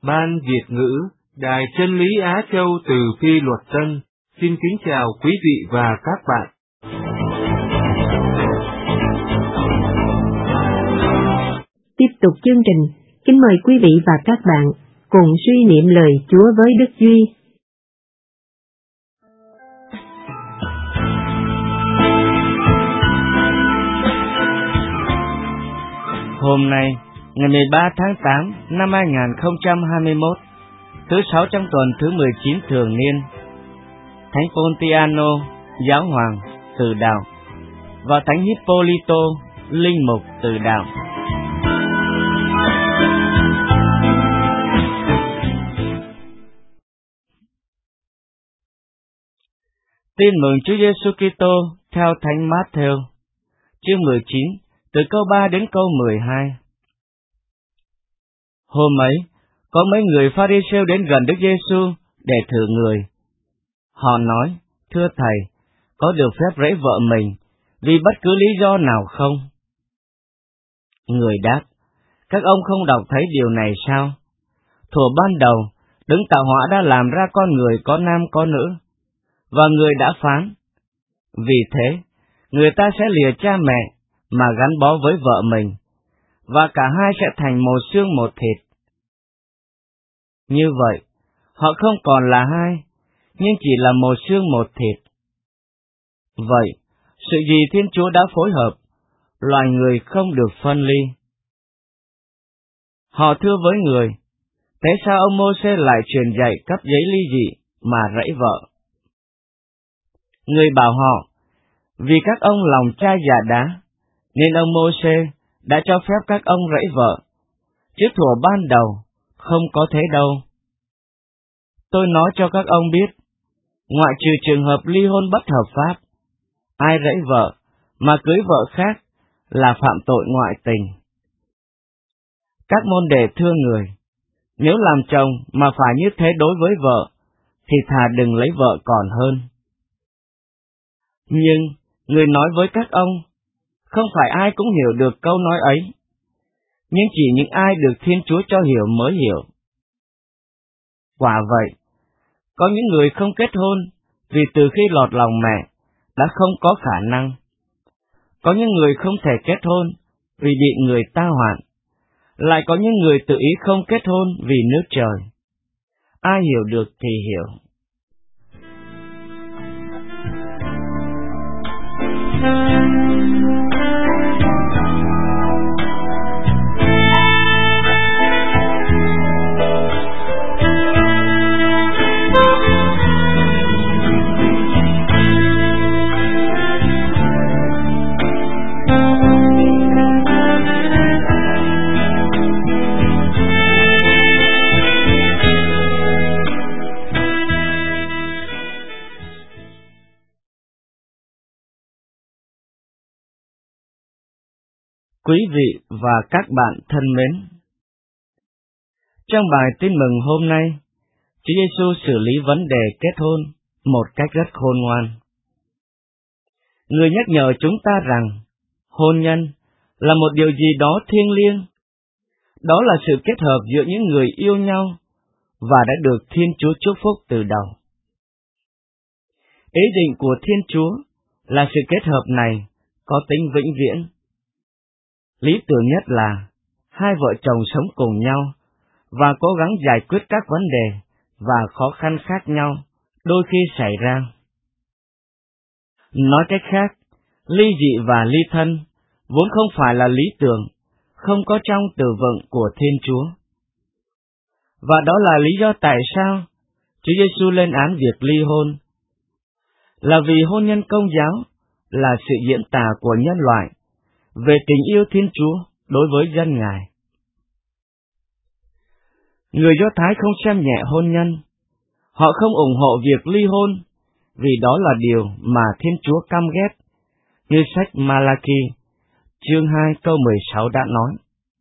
Ban Việt ngữ, Đài Chân lý Á Châu từ Phi Luật Tân, xin kính chào quý vị và các bạn. Tiếp tục chương trình, kính mời quý vị và các bạn cùng suy niệm lời Chúa với Đức Duy. Hôm nay, ngày 13 tháng 8 năm 2021, thứ 6 trong tuần thứ 19 thường niên, Thánh Pontiano, Giáo hoàng, Từ đạo, và Thánh Hippolito, Linh mục, Từ đạo. Tin mừng Chúa Giêsu Kitô theo Thánh Mát-thêu, chương 19, từ câu 3 đến câu 12. Hôm ấy, có mấy người Pha-ri-siêu đến gần Đức Giêsu để thử người. Họ nói: "Thưa Thầy, có được phép rẫy vợ mình vì bất cứ lý do nào không?" Người đáp: "Các ông không đọc thấy điều này sao? Thuở ban đầu, Đấng tạo hóa đã làm ra con người có nam có nữ, và người đã phán: vì thế, người ta sẽ lìa cha mẹ mà gắn bó với vợ mình, và cả hai sẽ thành một xương một thịt. Như vậy, họ không còn là hai, nhưng chỉ là một xương một thịt. Vậy, sự gì Thiên Chúa đã phối hợp, loài người không được phân ly." Họ thưa với người: "Thế sao ông Mô-sê lại truyền dạy cấp giấy ly dị mà rẫy vợ?" Người bảo họ: "Vì các ông lòng chai dạ đá, nên ông Mô-sê đã cho phép các ông rẫy vợ, chứ thuở ban đầu không có thế đâu. Tôi nói cho các ông biết, ngoại trừ trường hợp ly hôn bất hợp pháp, ai rẫy vợ mà cưới vợ khác là phạm tội ngoại tình. Các môn đệ thưa người, nếu làm chồng mà phải như thế đối với vợ, thì thà đừng lấy vợ còn hơn. Nhưng người nói với các ông, không phải ai cũng hiểu được câu nói ấy, nhưng chỉ những ai được Thiên Chúa cho hiểu mới hiểu. Quả vậy, có những người không kết hôn vì từ khi lọt lòng mẹ đã không có khả năng. Có những người không thể kết hôn vì bị người ta hoạn. Lại có những người tự ý không kết hôn vì nước trời. Ai hiểu được thì hiểu." Quý vị và các bạn thân mến, trong bài tin mừng hôm nay, Chúa Giêsu xử lý vấn đề kết hôn một cách rất khôn ngoan. Người nhắc nhở chúng ta rằng hôn nhân là một điều gì đó thiêng liêng. Đó là sự kết hợp giữa những người yêu nhau và đã được Thiên Chúa chúc phúc từ đầu. Ý định của Thiên Chúa là sự kết hợp này có tính vĩnh viễn. Lý tưởng nhất là hai vợ chồng sống cùng nhau và cố gắng giải quyết các vấn đề và khó khăn khác nhau đôi khi xảy ra. Nói cách khác, ly dị và ly thân vốn không phải là lý tưởng, không có trong từ vựng của Thiên Chúa. Và đó là lý do tại sao Chúa Giêsu lên án việc ly hôn. Là vì hôn nhân Công giáo là sự diễn tả của nhân loại về tình yêu Thiên Chúa đối với dân Ngài. Người Do Thái không xem nhẹ hôn nhân. Họ không ủng hộ việc ly hôn, vì đó là điều mà Thiên Chúa căm ghét, như sách Malachi, chương 2 câu 16 đã nói.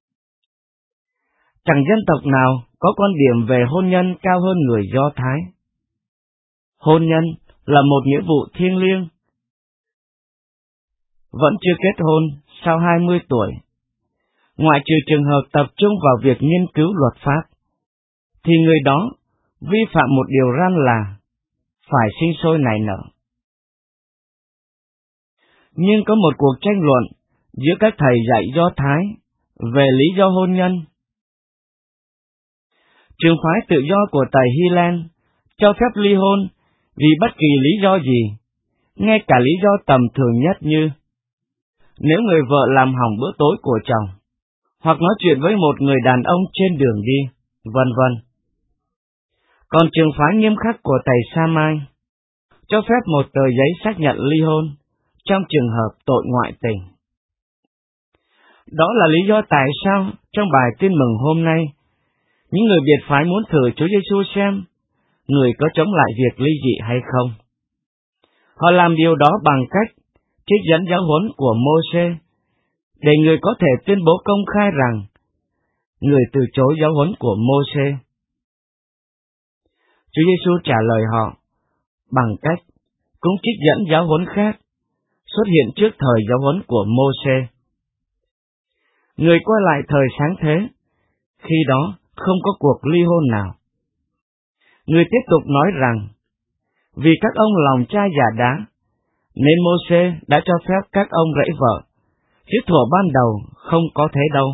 Chẳng dân tộc nào có quan điểm về hôn nhân cao hơn người Do Thái. Hôn nhân là một nghĩa vụ thiêng liêng. Vẫn chưa kết hôn sau 20 tuổi, ngoại trừ trường hợp tập trung vào việc nghiên cứu luật pháp, thì người đó vi phạm một điều răn là phải sinh sôi nảy nở. Nhưng có một cuộc tranh luận giữa các thầy dạy Do Thái về lý do hôn nhân. Trường phái tự do của thầy Hillel cho phép ly hôn vì bất kỳ lý do gì, ngay cả lý do tầm thường nhất như nếu người vợ làm hỏng bữa tối của chồng, hoặc nói chuyện với một người đàn ông trên đường đi, vân vân. Còn trường phái nghiêm khắc của thầy Samai cho phép một tờ giấy xác nhận ly hôn trong trường hợp tội ngoại tình. Đó là lý do tại sao trong bài tin mừng hôm nay, những người biệt phái muốn thử Chúa Giêsu xem người có chống lại việc ly dị hay không. Họ làm điều đó bằng cách trích dẫn giáo huấn của Mô-sê, để người có thể tuyên bố công khai rằng người từ chối giáo huấn của Mô-sê. Chúa Giêsu trả lời họ bằng cách cũng trích dẫn giáo huấn khác xuất hiện trước thời giáo huấn của Mô-sê. Người quay lại thời sáng thế, khi đó không có cuộc ly hôn nào. Người tiếp tục nói rằng, vì các ông lòng cha già đá, nên Mô-sê đã cho phép các ông rẫy vợ, chứ thuở ban đầu không có thế đâu.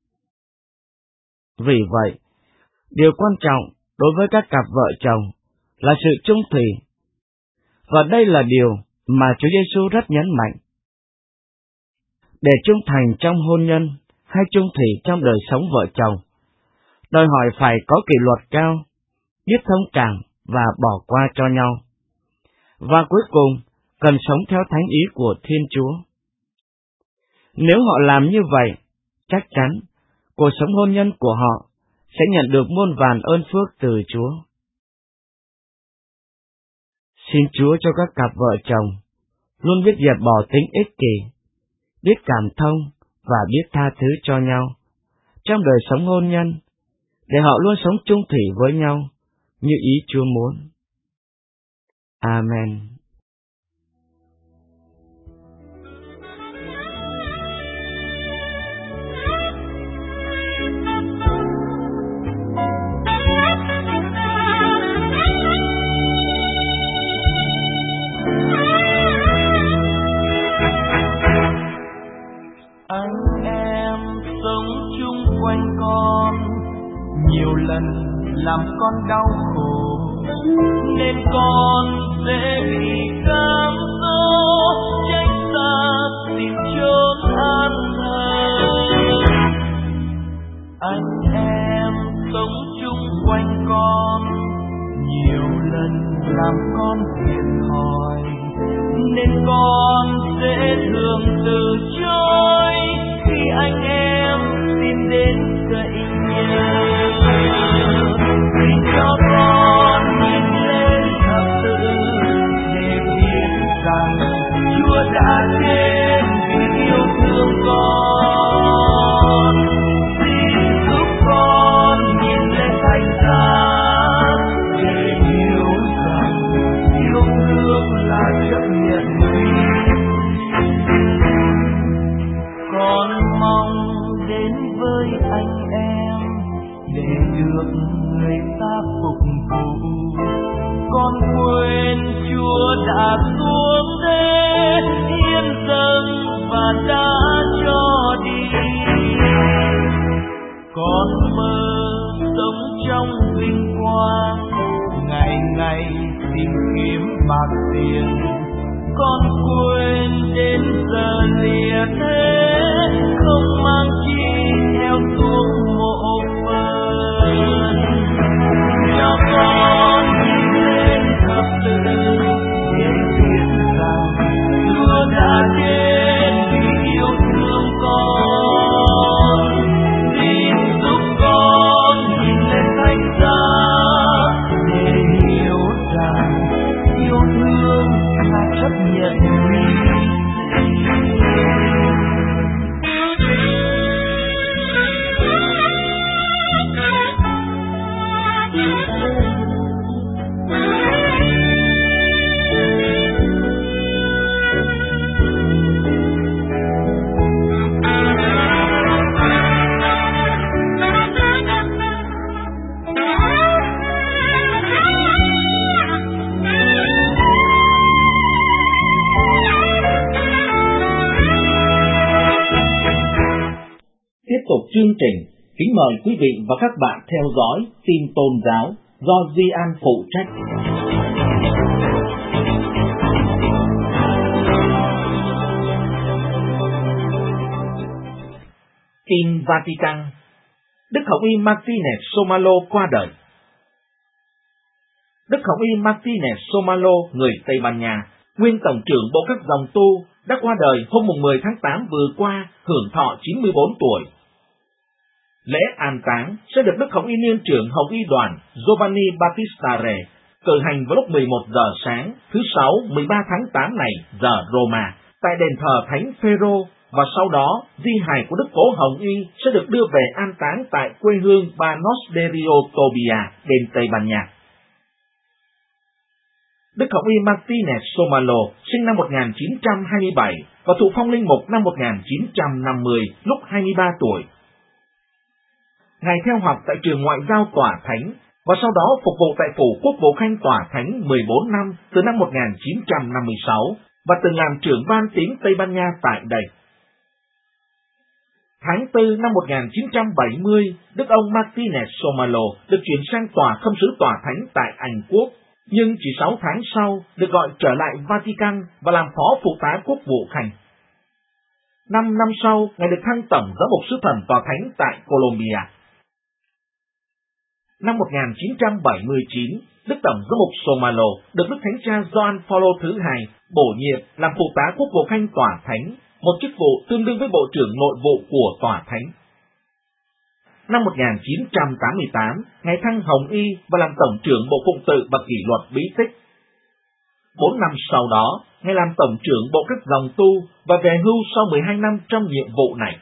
Vì vậy, điều quan trọng đối với các cặp vợ chồng là sự trung thủy, và đây là điều mà Chúa Giêsu rất nhấn mạnh. Để trung thành trong hôn nhân hay trung thủy trong đời sống vợ chồng, đòi hỏi phải có kỷ luật cao, biết thông cảm và bỏ qua cho nhau. Và cuối cùng, cần sống theo thánh ý của Thiên Chúa. Nếu họ làm như vậy, chắc chắn cuộc sống hôn nhân của họ sẽ nhận được muôn vàn ơn phước từ Chúa. Xin Chúa cho các cặp vợ chồng luôn biết dẹp bỏ tính ích kỷ, biết cảm thông và biết tha thứ cho nhau trong đời sống hôn nhân, để họ luôn sống chung thủy với nhau như ý Chúa muốn. Amen. Anh em sống chung quanh con, nhiều lần làm con đau khổ, nên con sẽ bị cám dỗ, tránh xa tìm chốn an thân. Anh em sống chung quanh con, nhiều lần làm con thiệt thòi, nên con sẽ thường từ chối khi anh em tìm đến cậy nhờ. Xin cho con nhìn lên thật sự để biết rằng Chúa đã đến vì yêu thương con. Xin giúp con nhìn lên thánh giá để hiểu rằng yêu thương là chấp nhận. Con mong đến với anh em để được người ta phục vụ. Con quên Chúa đã xuống thế, hiến dâng và đã cho đi. Con mơ sống trong vinh quang, ngày ngày tìm kiếm bạc tiền. Con quên đến giờ lìa thế, không mang chi theo xuống mộ phần. Cho con nhìn lên thật sự để biết rằng Chúa đã đến vì yêu thương con. Xin giúp con nhìn lên thánh giá để hiểu rằng yêu thương là chấp nhận huy. chương trình, kính mời quý vị và các bạn theo dõi tin tôn giáo do Di An phụ trách. Tin Vatican. Đức Hồng Y Martinez Somalo qua đời. Đức Hồng Y Martinez Somalo, người Tây Ban Nha, nguyên Tổng trưởng Bộ các dòng tu, đã qua đời hôm 10 tháng 8 vừa qua, hưởng thọ 94 tuổi. Lễ an táng sẽ được Đức Hồng Y Niên trưởng Hồng Y đoàn Giovanni Battista Re cử hành vào lúc 11 giờ sáng thứ Sáu 13 tháng 8 này giờ Roma tại đền thờ Thánh Phêrô, và sau đó di hài của Đức Cố Hồng Y sẽ được đưa về an táng tại quê hương Banos de Rio Tobia, bên Tây Ban Nha. Đức Hồng Y Martinez Somalo sinh năm 1927 và thụ phong linh mục năm 1950 lúc 23 tuổi. Ngài theo học tại trường ngoại giao Tòa Thánh và sau đó phục vụ tại phủ Quốc vụ Khanh Tòa Thánh 14 năm từ năm 1956 và từng làm trưởng ban tiếng Tây Ban Nha tại đây. Tháng 4 năm 1970, Đức ông Martinez Somalo được chuyển sang tòa khâm sứ Tòa Thánh tại Anh Quốc, nhưng chỉ 6 tháng sau được gọi trở lại Vatican và làm phó phụ tá Quốc vụ Khanh. 5 năm sau, Ngài được thăng tổng giám mục sứ thần Tòa Thánh tại Colombia. Năm 1979, Đức Tổng giám mục Somalo được Đức Thánh cha Gioan Phaolô thứ hai bổ nhiệm làm phụ tá Quốc vụ Khanh Tòa Thánh, một chức vụ tương đương với Bộ trưởng Nội vụ của Tòa Thánh. Năm 1988, Ngài thăng Hồng Y và làm Tổng trưởng Bộ Phụng tự và Kỷ luật Bí tích. 4 năm sau đó, Ngài làm Tổng trưởng Bộ các dòng tu và về hưu sau 12 năm trong nhiệm vụ này.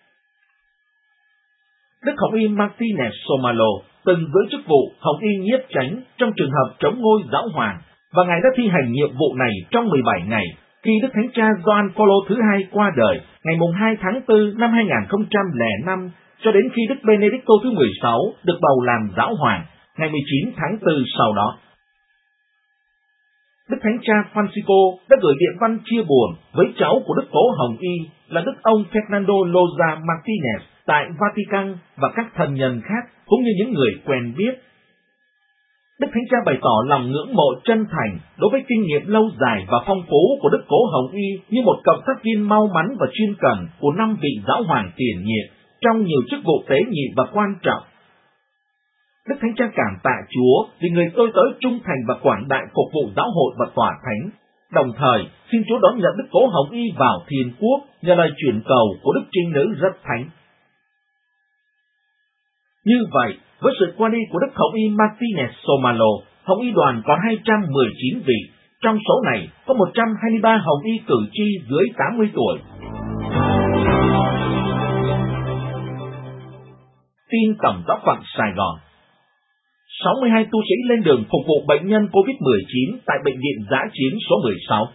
Đức Hồng Y Martinez Somalo từng giữ chức vụ Hồng Y nhiếp chánh trong trường hợp chống ngôi giáo hoàng, và Ngài đã thi hành nhiệm vụ này trong 17 ngày, khi Đức Thánh cha Gioan Phaolô thứ hai qua đời ngày 2 tháng 4 năm 2005, cho đến khi Đức Benedicto thứ 16 được bầu làm giáo hoàng ngày 19 tháng 4 sau đó. Đức Thánh cha Francisco đã gửi điện văn chia buồn với cháu của Đức Cố Hồng Y là Đức ông Fernando Loza Martinez tại Vatican và các thân nhân khác, cũng như những người quen biết. Đức Thánh cha bày tỏ lòng ngưỡng mộ chân thành đối với kinh nghiệm lâu dài và phong phú của Đức Cố Hồng Y như một cộng tác viên mau mắn và chuyên cần của 5 vị giáo hoàng tiền nhiệm trong nhiều chức vụ tế nhị và quan trọng. Đức Thánh cha cảm tạ Chúa vì người tôi tớ trung thành và quảng đại phục vụ giáo hội và Tòa Thánh. Đồng thời, xin Chúa đón nhận Đức Cố Hồng Y vào Thiên Quốc nhờ lời chuyển cầu của Đức Trinh Nữ rất thánh. Như vậy, với sự qua đi của Đức Hồng Y Martinez Somalo, Hồng Y đoàn có 219 vị, trong số này có 123 Hồng Y cử tri dưới 80 tuổi. Tin Tổng giáo phận Sài Gòn. 62 tu sĩ lên đường phục vụ bệnh nhân COVID-19 tại Bệnh viện Dã chiến số 16.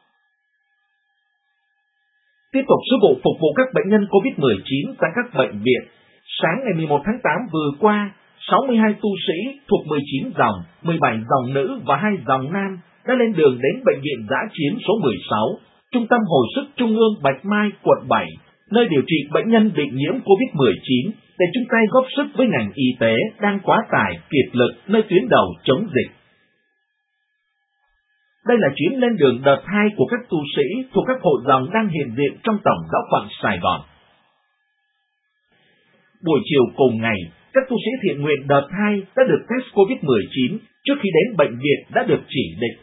Tiếp tục sứ vụ phục vụ các bệnh nhân COVID-19 tại các bệnh viện, sáng ngày 11 tháng 8 vừa qua, 62 tu sĩ thuộc 19 dòng, 17 dòng nữ và 2 dòng nam đã lên đường đến Bệnh viện Dã chiến số 16, Trung tâm Hồi sức Trung ương Bạch Mai, quận 7, nơi điều trị bệnh nhân bị nhiễm COVID-19, để chung tay góp sức với ngành y tế đang quá tải, kiệt lực nơi tuyến đầu chống dịch. Đây là chuyến lên đường đợt 2 của các tu sĩ thuộc các hội dòng đang hiện diện trong Tổng giáo phận Sài Gòn. Buổi chiều cùng ngày, các tu sĩ thiện nguyện đợt 2 đã được test COVID-19 trước khi đến bệnh viện đã được chỉ định.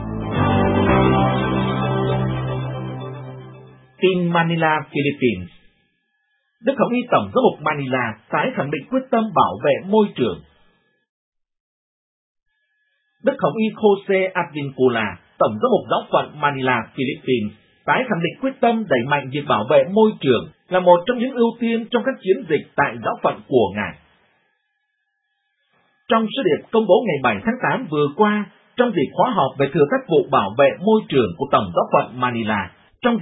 Tin Manila, Philippines. Đức Hồng Y Tổng giám mục Manila tái khẳng định quyết tâm bảo vệ môi trường. Đức Hồng Y Jose Advincula, Tổng giám mục giáo phận Manila, Philippines, tái khẳng định quyết tâm đẩy mạnh việc bảo vệ môi trường là một trong những ưu tiên trong các chiến dịch tại giáo phận của Ngài. Trong sứ điệp công bố ngày 7 tháng 8 vừa qua, trong dịp khóa họp về thừa tác vụ bảo vệ môi trường của Tổng giáo phận Manila,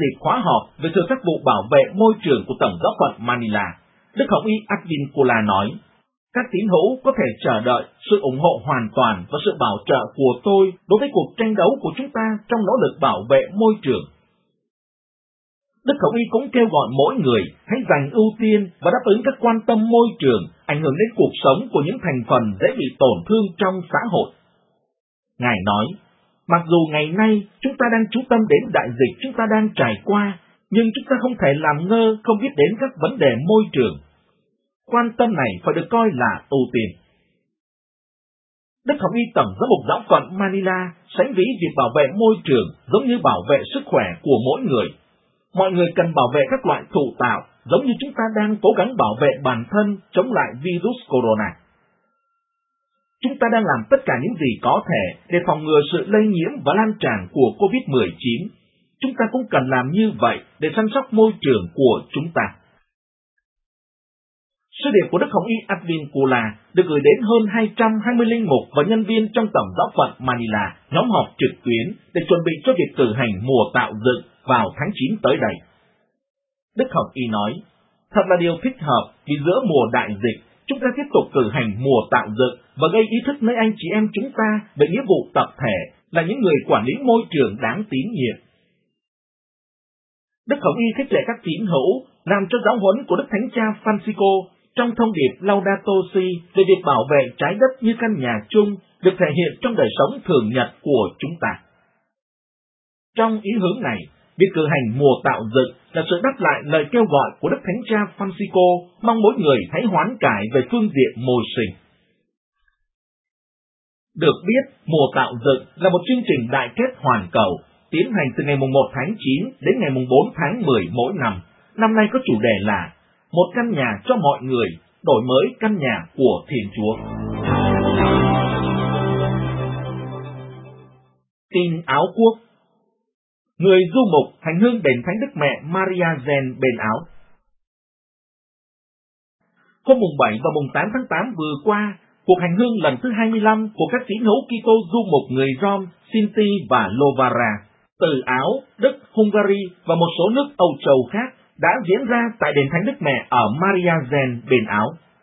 Đức Hồng Y Advincula nói, các tín hữu có thể chờ đợi sự ủng hộ hoàn toàn và sự bảo trợ của tôi đối với cuộc tranh đấu của chúng ta trong nỗ lực bảo vệ môi trường. Đức Hồng Y cũng kêu gọi mỗi người hãy dành ưu tiên và đáp ứng các quan tâm môi trường ảnh hưởng đến cuộc sống của những thành phần dễ bị tổn thương trong xã hội. Ngài nói, mặc dù ngày nay chúng ta đang chú tâm đến đại dịch chúng ta đang trải qua, nhưng chúng ta không thể làm ngơ không biết đến các vấn đề môi trường. Quan tâm này phải được coi là ưu tiên. Đức Hồng Y Tổng giám mục giáo phận Manila sánh ví việc bảo vệ môi trường giống như bảo vệ sức khỏe của mỗi người. Mọi người cần bảo vệ các loại thụ tạo giống như chúng ta đang cố gắng bảo vệ bản thân chống lại virus corona. Chúng ta đang làm tất cả những gì có thể để phòng ngừa sự lây nhiễm và lan tràn của COVID-19. Chúng ta cũng cần làm như vậy để chăm sóc môi trường của chúng ta. Sứ điệp của Đức Hồng Y Advincula được gửi đến hơn 220 linh mục và nhân viên trong Tổng giáo phận Manila nhóm họp trực tuyến để chuẩn bị cho việc cử hành mùa tạo dựng vào tháng 9 tới đây. Đức Hồng Y nói, thật là điều thích hợp vì giữa mùa đại dịch, chúng ta tiếp tục cử hành mùa tạo dựng và gây ý thức nơi anh chị em chúng ta về nghĩa vụ tập thể là những người quản lý môi trường đáng tín nhiệm. Đức Hồng Y khích lệ các tín hữu làm cho giáo huấn của Đức Thánh Cha Francisco trong thông điệp Laudato Si về việc bảo vệ trái đất như căn nhà chung được thể hiện trong đời sống thường nhật của chúng ta. Trong ý hướng này, việc cử hành mùa tạo dựng là sự đáp lại lời kêu gọi của Đức Thánh Cha Francisco mong mỗi người hãy hoán cải về phương diện môi sinh. Được biết, mùa tạo dựng là một chương trình đại kết hoàn cầu, tiến hành từ ngày 1 tháng 9 đến ngày 4 tháng 10 mỗi năm. Năm nay có chủ đề là một căn nhà cho mọi người, đổi mới căn nhà của Thiên Chúa. Tin Áo Quốc. Người du mục hành hương đền Thánh Đức Mẹ Maria Gen bên Áo. Hôm mùng 7 và mùng 8 tháng 8 vừa qua, cuộc hành hương lần thứ 25 của các tín hữu Kitô du mục người Rom, Sinti và Lovara từ Áo, Đức, Hungary và một số nước Âu Châu khác đã diễn ra tại đền Thánh Đức Mẹ ở Maria Gen bên Áo.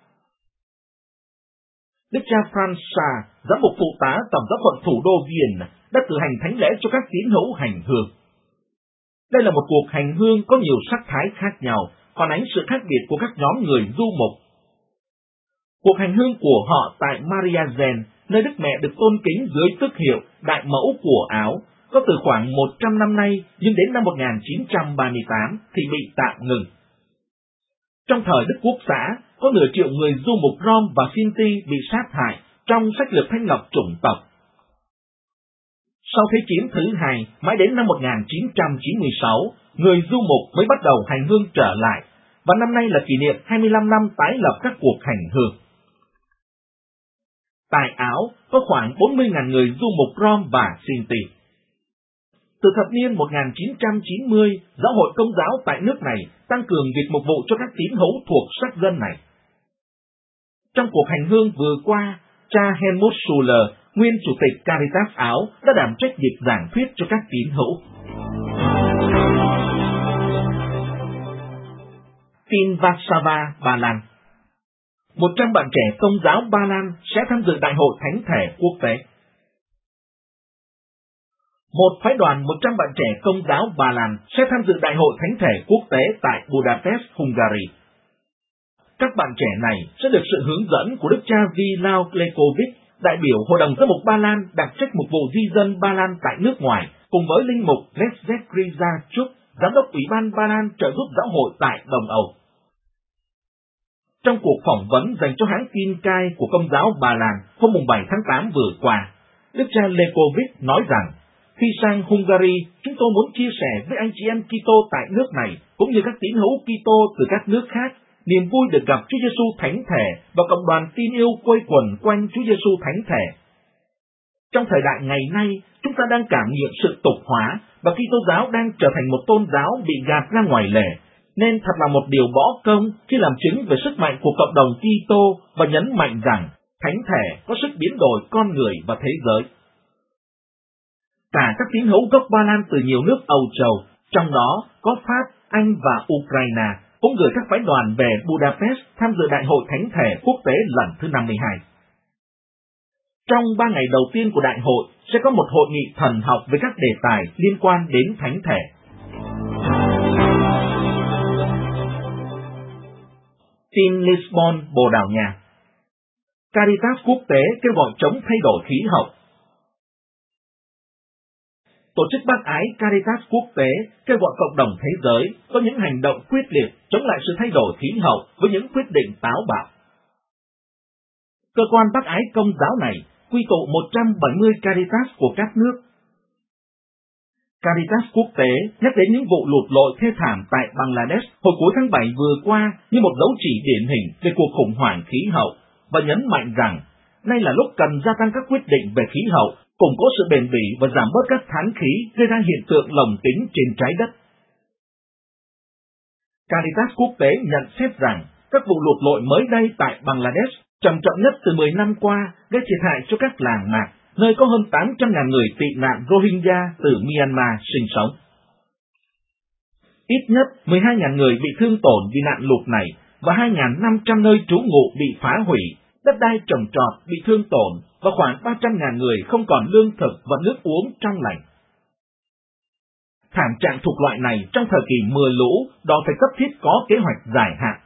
Đức cha Francois, giám mục phụ tá Tổng giáo phận thủ đô Vienne, đã cử hành thánh lễ cho các tín hữu hành hương. Đây là một cuộc hành hương có nhiều sắc thái khác nhau, phản ánh sự khác biệt của các nhóm người du mục. Cuộc hành hương của họ tại Maria Gen, nơi Đức Mẹ được tôn kính dưới tước hiệu Đại Mẫu của Áo, có từ khoảng 100 năm nay, nhưng đến năm 1938 thì bị tạm ngừng. Trong thời Đức Quốc xã, có nửa triệu người du mục Rom và Sinti bị sát hại trong sách lược thanh lọc chủng tộc. Sau Thế chiến thứ hai, mãi đến năm 1996, người du mục mới bắt đầu hành hương trở lại, và năm nay là kỷ niệm 25 năm tái lập các cuộc hành hương. Tại Áo, có khoảng 40.000 người du mục Rom và Sinti. Từ thập niên 1990, Giáo hội Công giáo tại nước này tăng cường việc mục vụ cho các tín hữu thuộc sắc dân này. Trong cuộc hành hương vừa qua, cha Helmut Schuller, nguyên chủ tịch Caritas Áo, đã đảm trách việc giảng thuyết cho các tín hữu. Tin Warszawa, Ba Lan. 100 bạn trẻ Công giáo Ba Lan sẽ tham dự Đại hội Thánh thể quốc tế. Một phái đoàn 100 bạn trẻ Công giáo Ba Lan sẽ tham dự Đại hội Thánh thể quốc tế tại Budapest, Hungary. Các bạn trẻ này sẽ được sự hướng dẫn của Đức cha Vilao Klekovic, đại biểu Hội đồng Giám mục Ba Lan đặc trách mục vụ di dân Ba Lan tại nước ngoài, cùng với linh mục Leszek Gryzachuk, giám đốc Ủy ban Ba Lan trợ giúp giáo hội tại Đông Âu. Trong cuộc phỏng vấn dành cho hãng tin cai của Công giáo Ba Lan hôm 7 tháng 8 vừa qua, Đức cha Lekovic nói rằng, khi sang Hungary, chúng tôi muốn chia sẻ với anh chị em Kitô tại nước này, cũng như các tín hữu Kitô từ các nước khác, niềm vui được gặp Chúa Giêsu Thánh Thể và cộng đoàn tin yêu quây quần quanh Chúa Giêsu Thánh Thể. Trong thời đại ngày nay, chúng ta đang cảm nghiệm sự tục hóa và Kitô giáo đang trở thành một tôn giáo bị gạt ra ngoài lề, nên thật là một điều bỏ công khi làm chứng về sức mạnh của cộng đồng Kitô và nhấn mạnh rằng Thánh Thể có sức biến đổi con người và thế giới. Cả các tín hữu gốc Ba Lan từ nhiều nước Âu Châu, trong đó có Pháp, Anh và Ukraine, cũng gửi các phái đoàn về Budapest tham dự Đại hội Thánh thể quốc tế lần thứ 52. Trong 3 ngày đầu tiên của đại hội sẽ có một hội nghị thần học với các đề tài liên quan đến Thánh thể. Tin Lisbon, Bồ Đào Nha. Caritas quốc tế kêu gọi chống thay đổi khí hậu. Tổ chức bác ái Caritas quốc tế kêu gọi cộng đồng thế giới có những hành động quyết liệt chống lại sự thay đổi khí hậu với những quyết định táo bạo. Cơ quan bác ái công giáo này quy tụ 170 Caritas của các nước. Caritas quốc tế nhắc đến những vụ lụt lội thê thảm tại Bangladesh hồi cuối tháng 7 vừa qua như một dấu chỉ điển hình về cuộc khủng hoảng khí hậu và nhấn mạnh rằng nay là lúc cần gia tăng các quyết định về khí hậu, củng cố sự bền bỉ và giảm bớt các thán khí gây ra hiện tượng lồng kính trên trái đất. Caritas quốc tế nhận xét rằng các vụ lụt lội mới đây tại Bangladesh trầm trọng nhất từ 10 năm qua gây thiệt hại cho các làng mạc, nơi có hơn 800.000 người tị nạn Rohingya từ Myanmar sinh sống. Ít nhất 12.000 người bị thương tổn vì nạn lụt này và 2.500 nơi trú ngụ bị phá hủy, đất đai trồng trọt bị thương tổn và khoảng 300.000 người không còn lương thực và nước uống trong lành. Thảm trạng thuộc loại này trong thời kỳ mưa lũ đòi phải cấp thiết có kế hoạch dài hạn.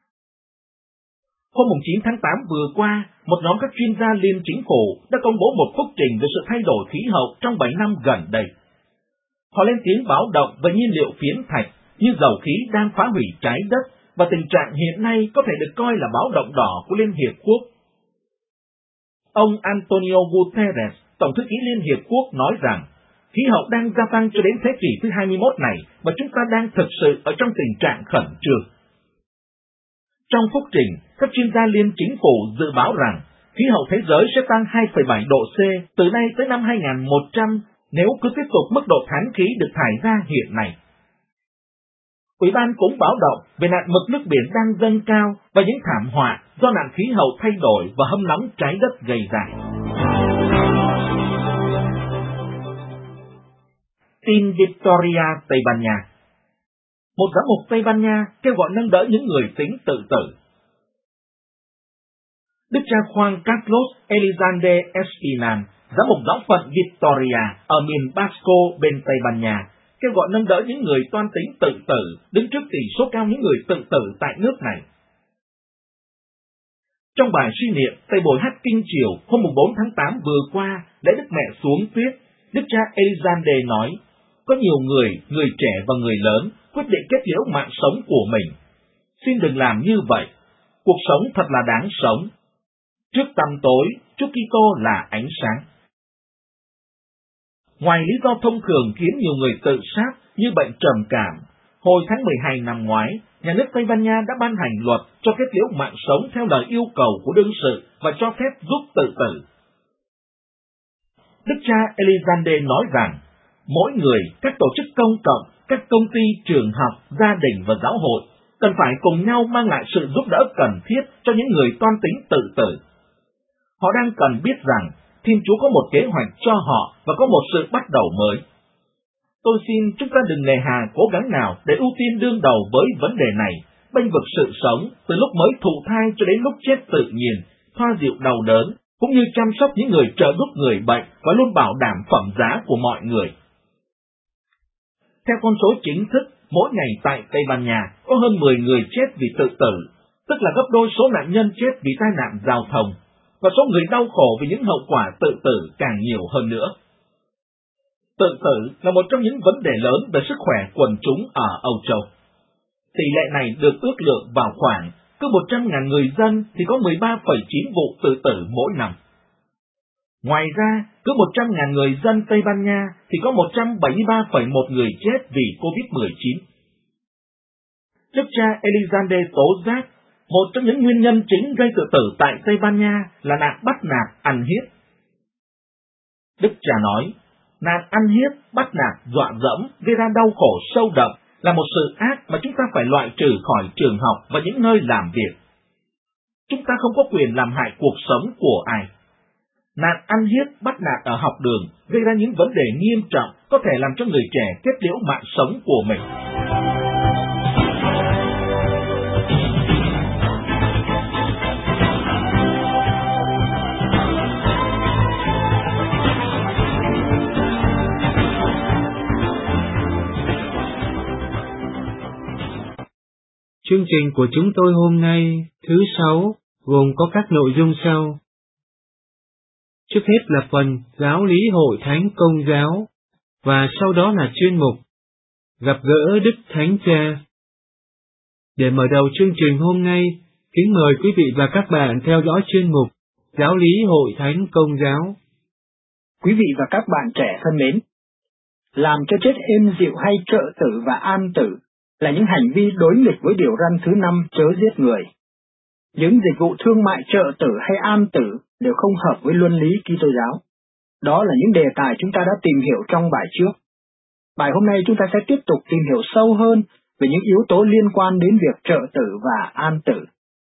Hôm 9 tháng 8 vừa qua, một nhóm các chuyên gia liên chính phủ đã công bố một phúc trình về sự thay đổi khí hậu trong 7 năm gần đây. Họ lên tiếng báo động về nhiên liệu phiến thạch như dầu khí đang phá hủy trái đất và tình trạng hiện nay có thể được coi là báo động đỏ của Liên Hiệp Quốc. Ông Antonio Guterres, Tổng thư ký Liên Hiệp Quốc nói rằng khí hậu đang gia tăng cho đến thế kỷ thứ 21 này và chúng ta đang thực sự ở trong tình trạng khẩn trương. Trong phúc trình, các chuyên gia liên chính phủ dự báo rằng khí hậu thế giới sẽ tăng 2,7 độ C từ nay tới năm 2100 nếu cứ tiếp tục mức độ thán khí được thải ra hiện nay. Ủy ban cũng báo động về nạn mực nước biển đang dâng cao và những thảm họa do nạn khí hậu thay đổi và hâm nóng trái đất gây ra. Tin Victoria, Tây Ban Nha. Một giám mục Tây Ban Nha kêu gọi nâng đỡ những người tính tự tử. Đức cha Juan Carlos Elizalde Espinan, giám mục giáo phận Victoria ở miền Basco bên Tây Ban Nha, kêu gọi nâng đỡ những người toan tính tự tử, đứng trước tỷ số cao những người tự tử tại nước này. Trong bài suy niệm tại buổi hát kinh chiều hôm 4 tháng 8 vừa qua, lễ Đức Mẹ xuống tuyết, Đức cha Elizalde nói, có nhiều người trẻ và người lớn, quyết định kết liễu mạng sống của mình. Xin đừng làm như vậy. Cuộc sống thật là đáng sống. Trước tăm tối, Chúa Kitô là ánh sáng. Ngoài lý do thông thường khiến nhiều người tự sát như bệnh trầm cảm, hồi tháng 12 năm ngoái, nhà nước Tây Ban Nha đã ban hành luật cho kết liễu mạng sống theo lời yêu cầu của đương sự và cho phép giúp tự tử. Đức cha Elizalde nói rằng, mỗi người, các tổ chức công cộng, các công ty, trường học, gia đình và giáo hội cần phải cùng nhau mang lại sự giúp đỡ cần thiết cho những người toan tính tự tử. Họ đang cần biết rằng Thiên Chúa có một kế hoạch cho họ và có một sự bắt đầu mới. Tôi xin chúng ta đừng nề hà cố gắng nào để ưu tiên đương đầu với vấn đề này, bênh vực sự sống từ lúc mới thụ thai cho đến lúc chết tự nhiên, thoa dịu đau đớn, cũng như chăm sóc những người trợ giúp người bệnh và luôn bảo đảm phẩm giá của mọi người. Theo con số chính thức, mỗi ngày tại Tây Ban Nha có hơn 10 người chết vì tự tử, tức là gấp đôi số nạn nhân chết vì tai nạn giao thông, và số người đau khổ vì những hậu quả tự tử càng nhiều hơn nữa. Tự tử là một trong những vấn đề lớn về sức khỏe quần chúng ở Âu Châu. Tỷ lệ này được ước lượng vào khoảng cứ 100.000 người dân thì có 13,9 vụ tự tử mỗi năm. Ngoài ra, cứ 100.000 người dân Tây Ban Nha thì có 173,1 người chết vì COVID-19. Đức cha Elizalde tố giác, một trong những nguyên nhân chính gây tự tử tại Tây Ban Nha là nạn bắt nạt, ăn hiếp. Đức cha nói, nạn ăn hiếp, bắt nạt, dọa dẫm, gây ra đau khổ sâu đậm là một sự ác mà chúng ta phải loại trừ khỏi trường học và những nơi làm việc. Chúng ta không có quyền làm hại cuộc sống của ai. Nạn ăn hiếp, bắt nạt ở học đường gây ra những vấn đề nghiêm trọng có thể làm cho người trẻ kết liễu mạng sống của mình. Chương trình của chúng tôi hôm nay, thứ Sáu, gồm có các nội dung sau. Trước hết là phần giáo lý Hội Thánh Công giáo, và sau đó là chuyên mục Gặp gỡ Đức Thánh Cha. Để mở đầu chương trình hôm nay, kính mời quý vị và các bạn theo dõi chuyên mục Giáo lý Hội Thánh Công giáo. Quý vị và các bạn trẻ thân mến, làm cho chết êm dịu hay trợ tử và an tử là những hành vi đối nghịch với điều răn thứ 5 chớ giết người. Những dịch vụ thương mại trợ tử hay an tử đều không hợp với luân lý Kitô giáo. Đó là những đề tài chúng ta đã tìm hiểu trong bài trước. Bài hôm nay chúng ta sẽ tiếp tục tìm hiểu sâu hơn về những yếu tố liên quan đến việc trợ tử và an tử.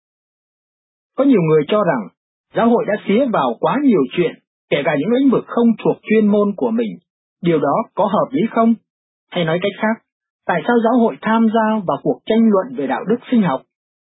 Có nhiều người cho rằng giáo hội đã xía vào quá nhiều chuyện, kể cả những lĩnh vực không thuộc chuyên môn của mình. Điều đó có hợp lý không? Hay nói cách khác, tại sao giáo hội tham gia vào cuộc tranh luận về đạo đức sinh học?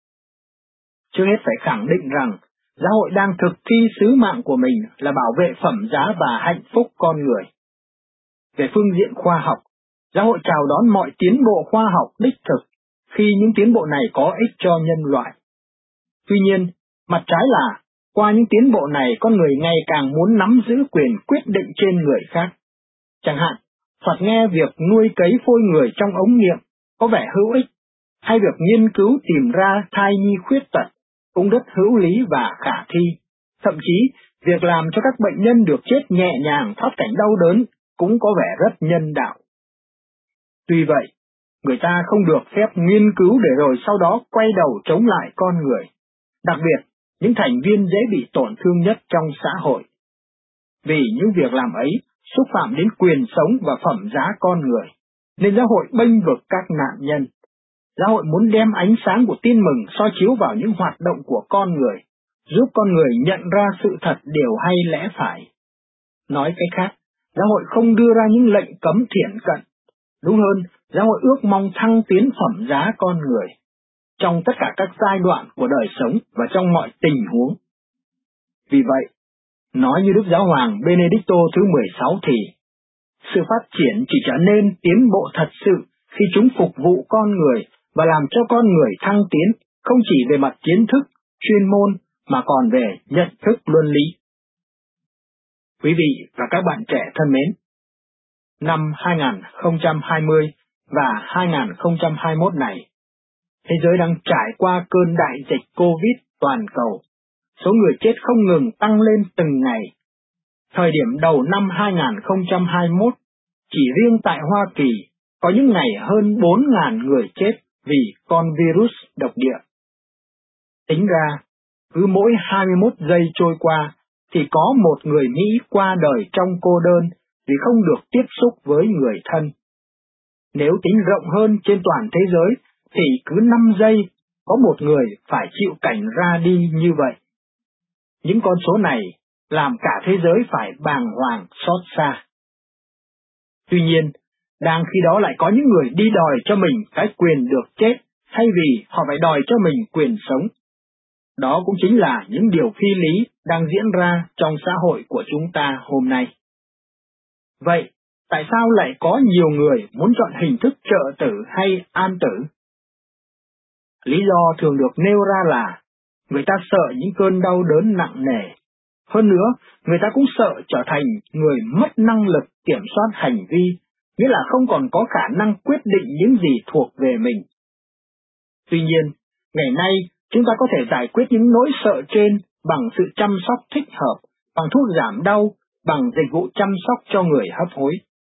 Trước hết phải khẳng định rằng giáo hội đang thực thi sứ mạng của mình là bảo vệ phẩm giá và hạnh phúc con người. Về phương diện khoa học, giáo hội chào đón mọi tiến bộ khoa học đích thực khi những tiến bộ này có ích cho nhân loại. Tuy nhiên, mặt trái là, qua những tiến bộ này con người ngày càng muốn nắm giữ quyền quyết định trên người khác. Chẳng hạn, Phật nghe việc nuôi cấy phôi người trong ống nghiệm có vẻ hữu ích, hay việc nghiên cứu tìm ra thai nhi khuyết tật cũng rất hữu lý và khả thi. Thậm chí, việc làm cho các bệnh nhân được chết nhẹ nhàng thoát cảnh đau đớn cũng có vẻ rất nhân đạo. Tuy vậy, người ta không được phép nghiên cứu để rồi sau đó quay đầu chống lại con người, đặc biệt những thành viên dễ bị tổn thương nhất trong xã hội. Vì những việc làm ấy xúc phạm đến quyền sống và phẩm giá con người, nên giáo hội bênh vực các nạn nhân. Giáo hội muốn đem ánh sáng của tin mừng soi chiếu vào những hoạt động của con người, giúp con người nhận ra sự thật điều hay lẽ phải. Nói cách khác, giáo hội không đưa ra những lệnh cấm thiển cận. Đúng hơn, giáo hội ước mong thăng tiến phẩm giá con người, trong tất cả các giai đoạn của đời sống và trong mọi tình huống. Vì vậy, nói như Đức Giáo hoàng Benedicto thứ 16 thì, sự phát triển chỉ trở nên tiến bộ thật sự khi chúng phục vụ con người và làm cho con người thăng tiến, không chỉ về mặt kiến thức, chuyên môn, mà còn về nhận thức luân lý. Quý vị và các bạn trẻ thân mến, năm 2020 và 2021 này, thế giới đang trải qua cơn đại dịch COVID toàn cầu. Số người chết không ngừng tăng lên từng ngày. Thời điểm đầu năm 2021, chỉ riêng tại Hoa Kỳ, có những ngày hơn 4.000 người chết vì con virus độc địa. Tính ra, cứ mỗi 21 giây trôi qua, thì có một người Mỹ qua đời trong cô đơn vì không được tiếp xúc với người thân. Nếu tính rộng hơn trên toàn thế giới, thì cứ 5 giây, có một người phải chịu cảnh ra đi như vậy. Những con số này làm cả thế giới phải bàng hoàng xót xa. Tuy nhiên, đang khi đó lại có những người đi đòi cho mình cái quyền được chết, thay vì họ phải đòi cho mình quyền sống. Đó cũng chính là những điều phi lý đang diễn ra trong xã hội của chúng ta hôm nay. Vậy, tại sao lại có nhiều người muốn chọn hình thức trợ tử hay an tử? Lý do thường được nêu ra là người ta sợ những cơn đau đớn nặng nề. Hơn nữa, người ta cũng sợ trở thành người mất năng lực kiểm soát hành vi, nghĩa là không còn có khả năng quyết định những gì thuộc về mình. Tuy nhiên, ngày nay, chúng ta có thể giải quyết những nỗi sợ trên bằng sự chăm sóc thích hợp, bằng thuốc giảm đau, bằng dịch vụ chăm sóc cho người hấp hối.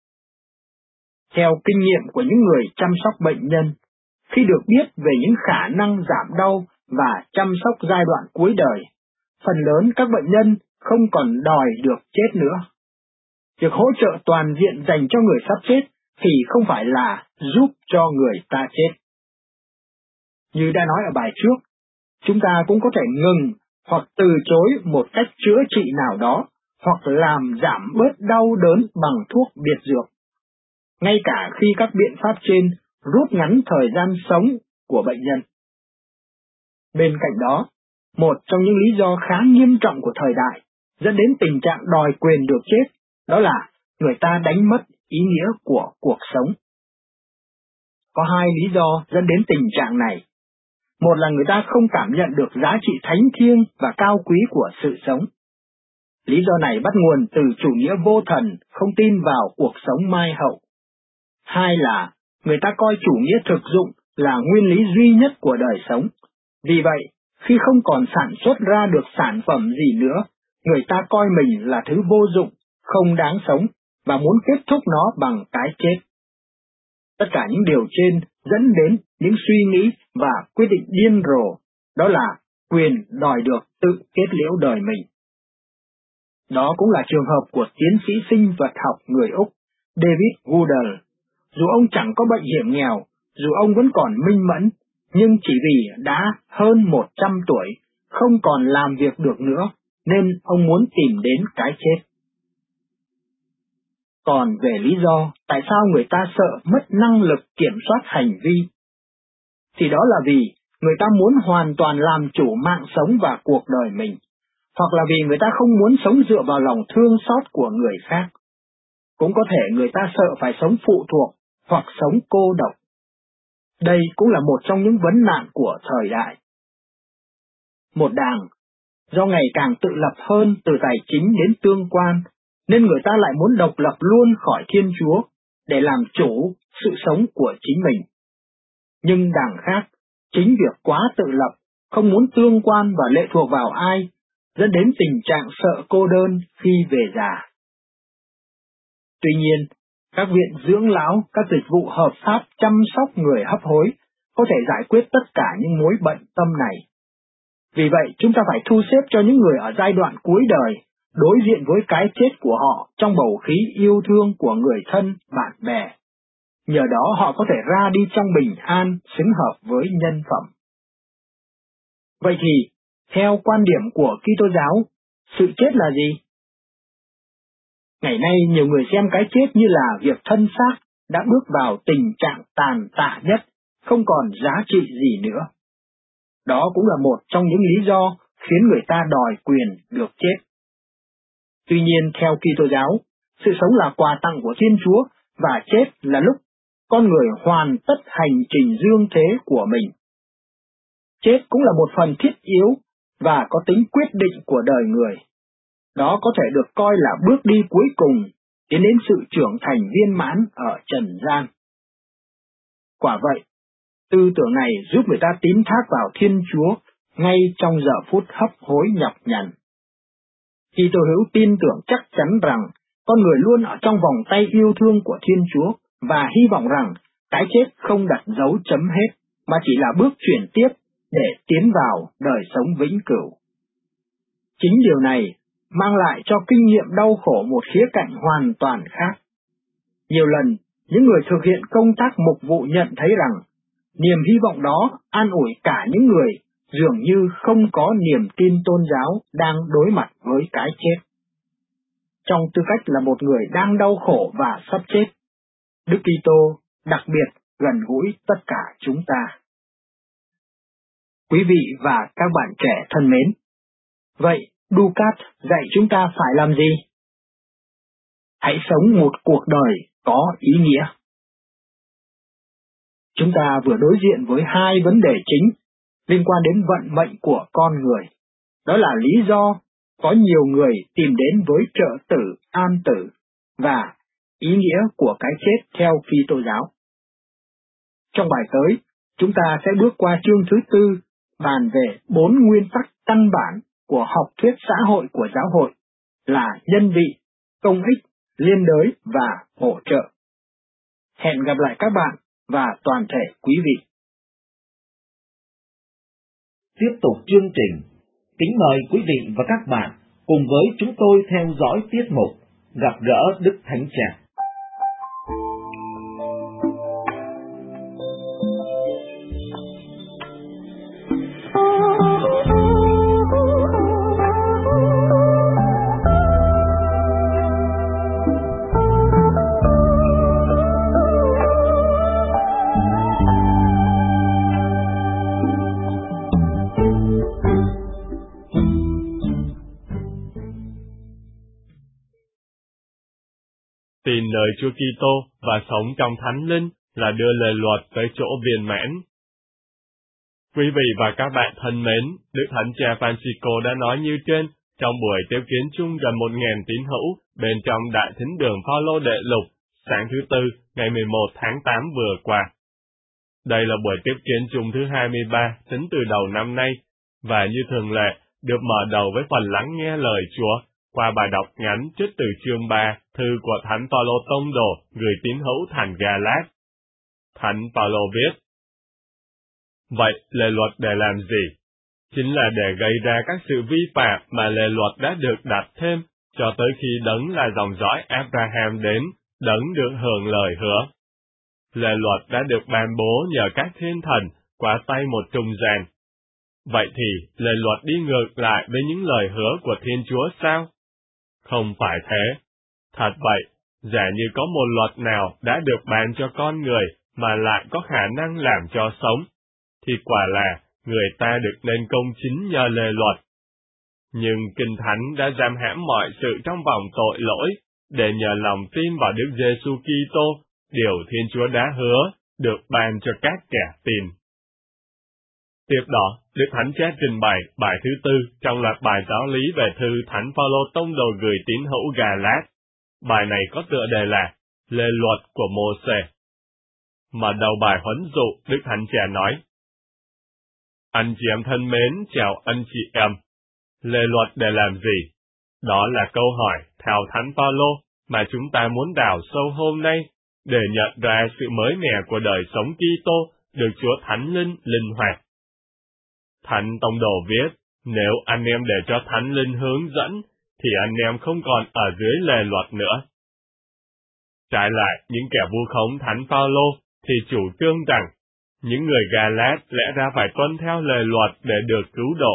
Theo kinh nghiệm của những người chăm sóc bệnh nhân, khi được biết về những khả năng giảm đau và chăm sóc giai đoạn cuối đời, phần lớn các bệnh nhân không còn đòi được chết nữa. Việc hỗ trợ toàn diện dành cho người sắp chết thì không phải là giúp cho người ta chết. Như đã nói ở bài trước, chúng ta cũng có thể ngừng hoặc từ chối một cách chữa trị nào đó, hoặc làm giảm bớt đau đớn bằng thuốc biệt dược. Ngay cả khi các biện pháp trên rút ngắn thời gian sống của bệnh nhân. Bên cạnh đó, một trong những lý do khá nghiêm trọng của thời đại dẫn đến tình trạng đòi quyền được chết, đó là người ta đánh mất ý nghĩa của cuộc sống. Có hai lý do dẫn đến tình trạng này. Một là người ta không cảm nhận được giá trị thánh thiêng và cao quý của sự sống. Lý do này bắt nguồn từ chủ nghĩa vô thần, không tin vào cuộc sống mai hậu. Hai là người ta coi chủ nghĩa thực dụng là nguyên lý duy nhất của đời sống. Vì vậy, khi không còn sản xuất ra được sản phẩm gì nữa, người ta coi mình là thứ vô dụng, không đáng sống, và muốn kết thúc nó bằng cái chết. Tất cả những điều trên dẫn đến những suy nghĩ và quyết định điên rồ, đó là quyền đòi được tự kết liễu đời mình. Đó cũng là trường hợp của tiến sĩ sinh vật học người Úc David Goodall. Dù ông chẳng có bệnh hiểm nghèo, dù ông vẫn còn minh mẫn, nhưng chỉ vì đã hơn 100 tuổi, không còn làm việc được nữa, nên ông muốn tìm đến cái chết. Còn về lý do tại sao người ta sợ mất năng lực kiểm soát hành vi, thì đó là vì người ta muốn hoàn toàn làm chủ mạng sống và cuộc đời mình, hoặc là vì người ta không muốn sống dựa vào lòng thương xót của người khác. Cũng có thể người ta sợ phải sống phụ thuộc hoặc sống cô độc. Đây cũng là một trong những vấn nạn của thời đại. Một đảng, do ngày càng tự lập hơn từ tài chính đến tương quan, nên người ta lại muốn độc lập luôn khỏi Thiên Chúa để làm chủ sự sống của chính mình. Nhưng đảng khác, chính việc quá tự lập, không muốn tương quan và lệ thuộc vào ai, dẫn đến tình trạng sợ cô đơn khi về già. Tuy nhiên, các viện dưỡng lão, các dịch vụ hợp pháp chăm sóc người hấp hối có thể giải quyết tất cả những mối bận tâm này. Vì vậy, chúng ta phải thu xếp cho những người ở giai đoạn cuối đời đối diện với cái chết của họ trong bầu khí yêu thương của người thân, bạn bè. Nhờ đó họ có thể ra đi trong bình an, xứng hợp với nhân phẩm. Vậy thì, theo quan điểm của Kitô giáo, sự chết là gì? Ngày nay nhiều người xem cái chết như là việc thân xác đã bước vào tình trạng tàn tạ nhất, không còn giá trị gì nữa. Đó cũng là một trong những lý do khiến người ta đòi quyền được chết. Tuy nhiên theo Kitô giáo, sự sống là quà tặng của Thiên Chúa và chết là lúc con người hoàn tất hành trình dương thế của mình. Chết cũng là một phần thiết yếu và có tính quyết định của đời người. Đó có thể được coi là bước đi cuối cùng tiến đến sự trưởng thành viên mãn ở trần gian. Quả vậy, tư tưởng này giúp người ta tín thác vào Thiên Chúa ngay trong giờ phút hấp hối nhọc nhằn. Kitô hữu tin tưởng chắc chắn rằng con người luôn ở trong vòng tay yêu thương của Thiên Chúa và hy vọng rằng cái chết không đặt dấu chấm hết mà chỉ là bước chuyển tiếp để tiến vào đời sống vĩnh cửu. Chính điều này mang lại cho kinh nghiệm đau khổ một khía cạnh hoàn toàn khác. Nhiều lần, những người thực hiện công tác mục vụ nhận thấy rằng niềm hy vọng đó an ủi cả những người dường như không có niềm tin tôn giáo đang đối mặt với cái chết. Trong tư cách là một người đang đau khổ và sắp chết, Đức Kitô đặc biệt gần gũi tất cả chúng ta. Quý vị và các bạn trẻ thân mến, vậy Ducat dạy chúng ta phải làm gì? Hãy sống một cuộc đời có ý nghĩa. Chúng ta vừa đối diện với hai vấn đề chính liên quan đến vận mệnh của con người. Đó là lý do có nhiều người tìm đến với trợ tử, an tử và ý nghĩa của cái chết theo Kitô giáo. Trong bài tới, chúng ta sẽ bước qua chương thứ 4 bàn về 4 nguyên tắc căn bản của học thuyết xã hội của giáo hội là nhân vị, công ích, liên đới và hỗ trợ. Hẹn gặp lại các bạn và toàn thể quý vị. Tiếp tục chương trình, kính mời quý vị và các bạn cùng với chúng tôi theo dõi tiết mục Gặp gỡ Đức Thánh Cha. Tin lời Chúa Kitô và sống trong Thánh Linh là đưa lời luật tới chỗ viên mãn. Quý vị và các bạn thân mến, Đức Thánh Cha Francisco đã nói như trên trong buổi tiếp kiến chung gần 1.000 tín hữu bên trong Đại Thính đường Phaolô Đệ Lục, sáng thứ Tư, ngày 11 tháng 8 vừa qua. Đây là buổi tiếp kiến chung thứ 23 tính từ đầu năm nay, và như thường lệ, được mở đầu với phần lắng nghe lời Chúa qua bài đọc ngắn trích từ chương 3 thư của Thánh Phaolô Tông đồ gửi tín hữu thành Ga-lát. Thánh Phaolô viết: Vậy lề luật để làm gì? Chính là để gây ra các sự vi phạm mà lề luật đã được đặt thêm, cho tới khi Đấng là dòng dõi Abraham đến, Đấng được hưởng lời hứa. Lề luật đã được ban bố nhờ các thiên thần qua tay một trung gian. Vậy thì, lề luật đi ngược lại với những lời hứa của Thiên Chúa sao? Không phải thế. Thật vậy, giả như có một luật nào đã được ban cho con người mà lại có khả năng làm cho sống, thì quả là người ta được nên công chính nhờ lề luật. Nhưng Kinh Thánh đã giam hãm mọi sự trong vòng tội lỗi, để nhờ lòng tin vào Đức Giêsu Kitô, điều Thiên Chúa đã hứa, được ban cho các kẻ tin. Tiếp đó, Đức Thánh Cha trình bày bài thứ tư trong loạt bài giáo lý về thư Thánh Phaolô Tông đồ gửi tín hữu Ga-lát. Bài này có tựa đề là Lề luật của Mô-sê. Mở đầu bài huấn dụ, Đức Thánh Cha nói: Anh chị em thân mến, chào anh chị em. Lề luật để làm gì? Đó là câu hỏi theo Thánh Phaolô mà chúng ta muốn đào sâu hôm nay, để nhận ra sự mới mẻ của đời sống Kitô được Chúa Thánh Linh linh hoạt. Thánh Tông đồ viết, nếu anh em để cho Thánh Linh hướng dẫn, thì anh em không còn ở dưới lề luật nữa. Trái lại, những kẻ vu khống Thánh Phaolô thì chủ trương rằng những người Ga-lát lẽ ra phải tuân theo lề luật để được cứu độ.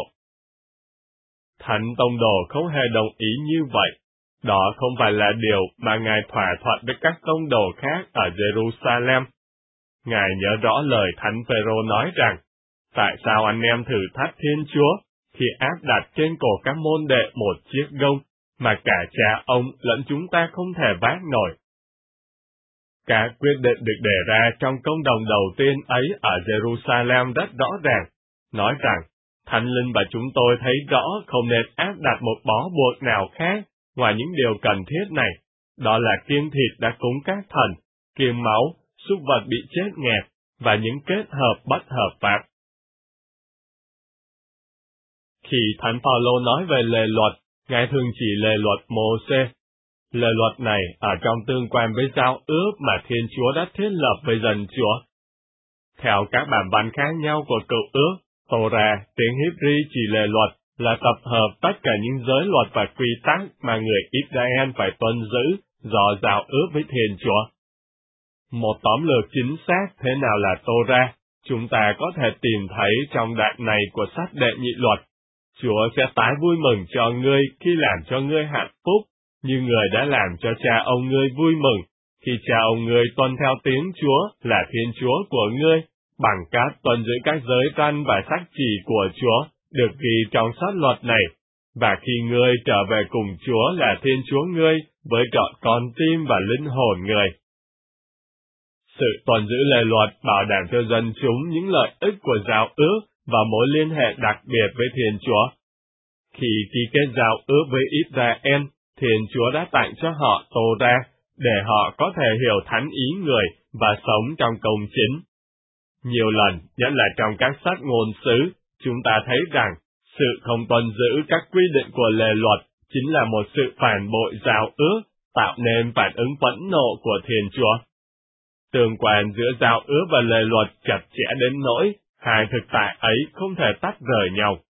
Thánh Tông đồ không hề đồng ý như vậy. Đó không phải là điều mà Ngài thỏa thuận với các tông đồ khác ở Jerusalem. Ngài nhớ rõ lời Thánh Phêrô nói rằng, tại sao anh em thử thách Thiên Chúa khi áp đặt trên cổ các môn đệ một chiếc gông mà cả cha ông lẫn chúng ta không thể vác nổi? Các quyết định được đề ra trong công đồng đầu tiên ấy ở Jerusalem rất rõ ràng, nói rằng Thánh Linh và chúng tôi thấy rõ không nên áp đặt một bó buộc nào khác ngoài những điều cần thiết này, đó là kiêng thịt đã cúng các thần, kiêng máu, súc vật bị chết nghẹt và những kết hợp bất hợp pháp. Khi Thánh Phaolô nói về lề luật, Ngài thường chỉ lề luật Mô-sê. Lề luật này ở trong tương quan với giao ước mà Thiên Chúa đã thiết lập với dân Chúa. Theo các bản văn khác nhau của Cựu ước, Torah, tiếng Hebrew chỉ lề luật là tập hợp tất cả những giới luật và quy tắc mà người Israel phải tuân giữ do giao ước với Thiên Chúa. Một tóm lược chính xác thế nào là Torah, chúng ta có thể tìm thấy trong đoạn này của sách Đệ Nhị Luật. Chúa sẽ tái vui mừng cho ngươi khi làm cho ngươi hạnh phúc, như người đã làm cho cha ông ngươi vui mừng, khi cha ông ngươi tuân theo tiếng Chúa là Thiên Chúa của ngươi, bằng cách tuân giữ các giới răn và sắc chỉ của Chúa, được ghi trong sách luật này, và khi ngươi trở về cùng Chúa là Thiên Chúa ngươi, với trọn con tim và linh hồn ngươi. Sự tuân giữ lề luật bảo đảm cho dân chúng những lợi ích của giao ước và mối liên hệ đặc biệt với Thiên Chúa. Khi ký kết giao ước với Israel, Thiên Chúa đã tặng cho họ Torah để họ có thể hiểu thánh ý người và sống trong công chính. Nhiều lần, nhất là trong các sách ngôn sứ, chúng ta thấy rằng sự không tuân giữ các quy định của lề luật chính là một sự phản bội giao ước, tạo nên phản ứng phẫn nộ của Thiên Chúa. Tương quan giữa giao ước và lề luật chặt chẽ đến nỗi hai thực tại ấy không thể tách rời nhau.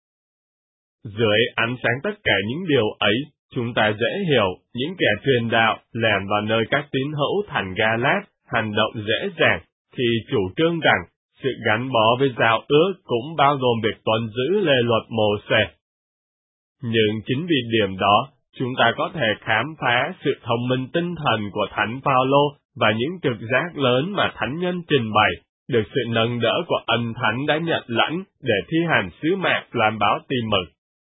Dưới ánh sáng tất cả những điều ấy, chúng ta dễ hiểu những kẻ truyền đạo lẻn vào nơi các tín hữu thành Ga-lát hành động dễ dàng khi chủ trương rằng sự gắn bó với giao ước cũng bao gồm việc tuân giữ lề luật Mô-sê. Nhưng chính vì điểm đó, chúng ta có thể khám phá sự thông minh tinh thần của Thánh Phaolô và những trực giác lớn mà Thánh nhân trình bày, được sự nâng đỡ của ân Thánh đã nhận lãnh để thi hành sứ mạng loan báo tin mừng.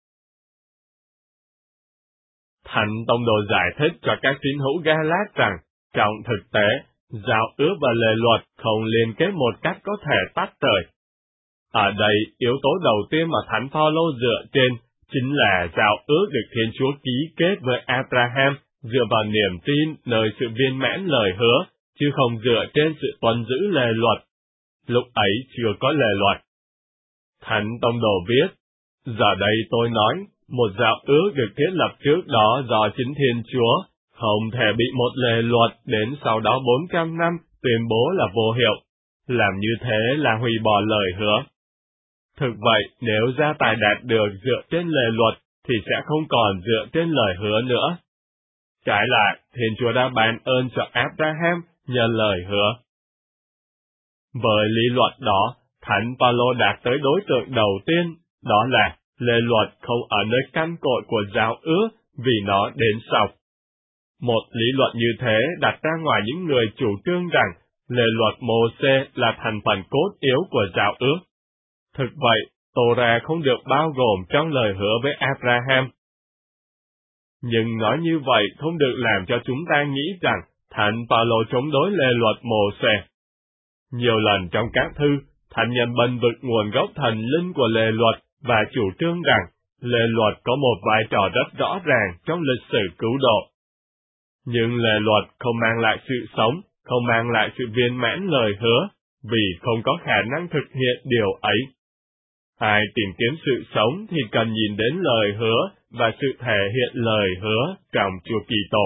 Thánh Tông đồ giải thích cho các tín hữu Ga-lát rằng, trong thực tế, giao ước và lề luật không liên kết một cách có thể tách rời. Ở đây, yếu tố đầu tiên mà Thánh Phaolô dựa trên chính là giao ước được Thiên Chúa ký kết với Abraham dựa vào niềm tin nơi sự viên mãn lời hứa, chứ không dựa trên sự tuân giữ lề luật. Lúc ấy chưa có lề luật. Thánh Tông Đồ viết, giờ đây tôi nói, một giao ước được thiết lập trước đó do chính Thiên Chúa, không thể bị một lề luật đến sau đó 400 năm tuyên bố là vô hiệu. Làm như thế là hủy bỏ lời hứa. Thực vậy, nếu gia tài đạt được dựa trên lề luật, thì sẽ không còn dựa trên lời hứa nữa. Trái lại, Thiên Chúa đã ban ơn cho Abraham nhờ lời hứa. Với lý luận đó, Thánh Phaolô đạt tới đối tượng đầu tiên, đó là lề luật không ở nơi căn cội của giao ước vì nó đến sau. Một lý luận như thế đặt ra ngoài những người chủ trương rằng lề luật Mô-sê là thành phần cốt yếu của giao ước. Thực vậy, Tô-ra không được bao gồm trong lời hứa với Abraham. Nhưng nói như vậy không được làm cho chúng ta nghĩ rằng Thánh Phaolô chống đối lề luật Mô-sê. Nhiều lần trong các thư, Thánh nhân bênh vực nguồn gốc thần linh của lề luật và chủ trương rằng lề luật có một vai trò rất rõ ràng trong lịch sử cứu độ. Nhưng lề luật không mang lại sự sống, không mang lại sự viên mãn lời hứa, vì không có khả năng thực hiện điều ấy. Ai tìm kiếm sự sống thì cần nhìn đến lời hứa và sự thể hiện lời hứa trong Chúa Kitô.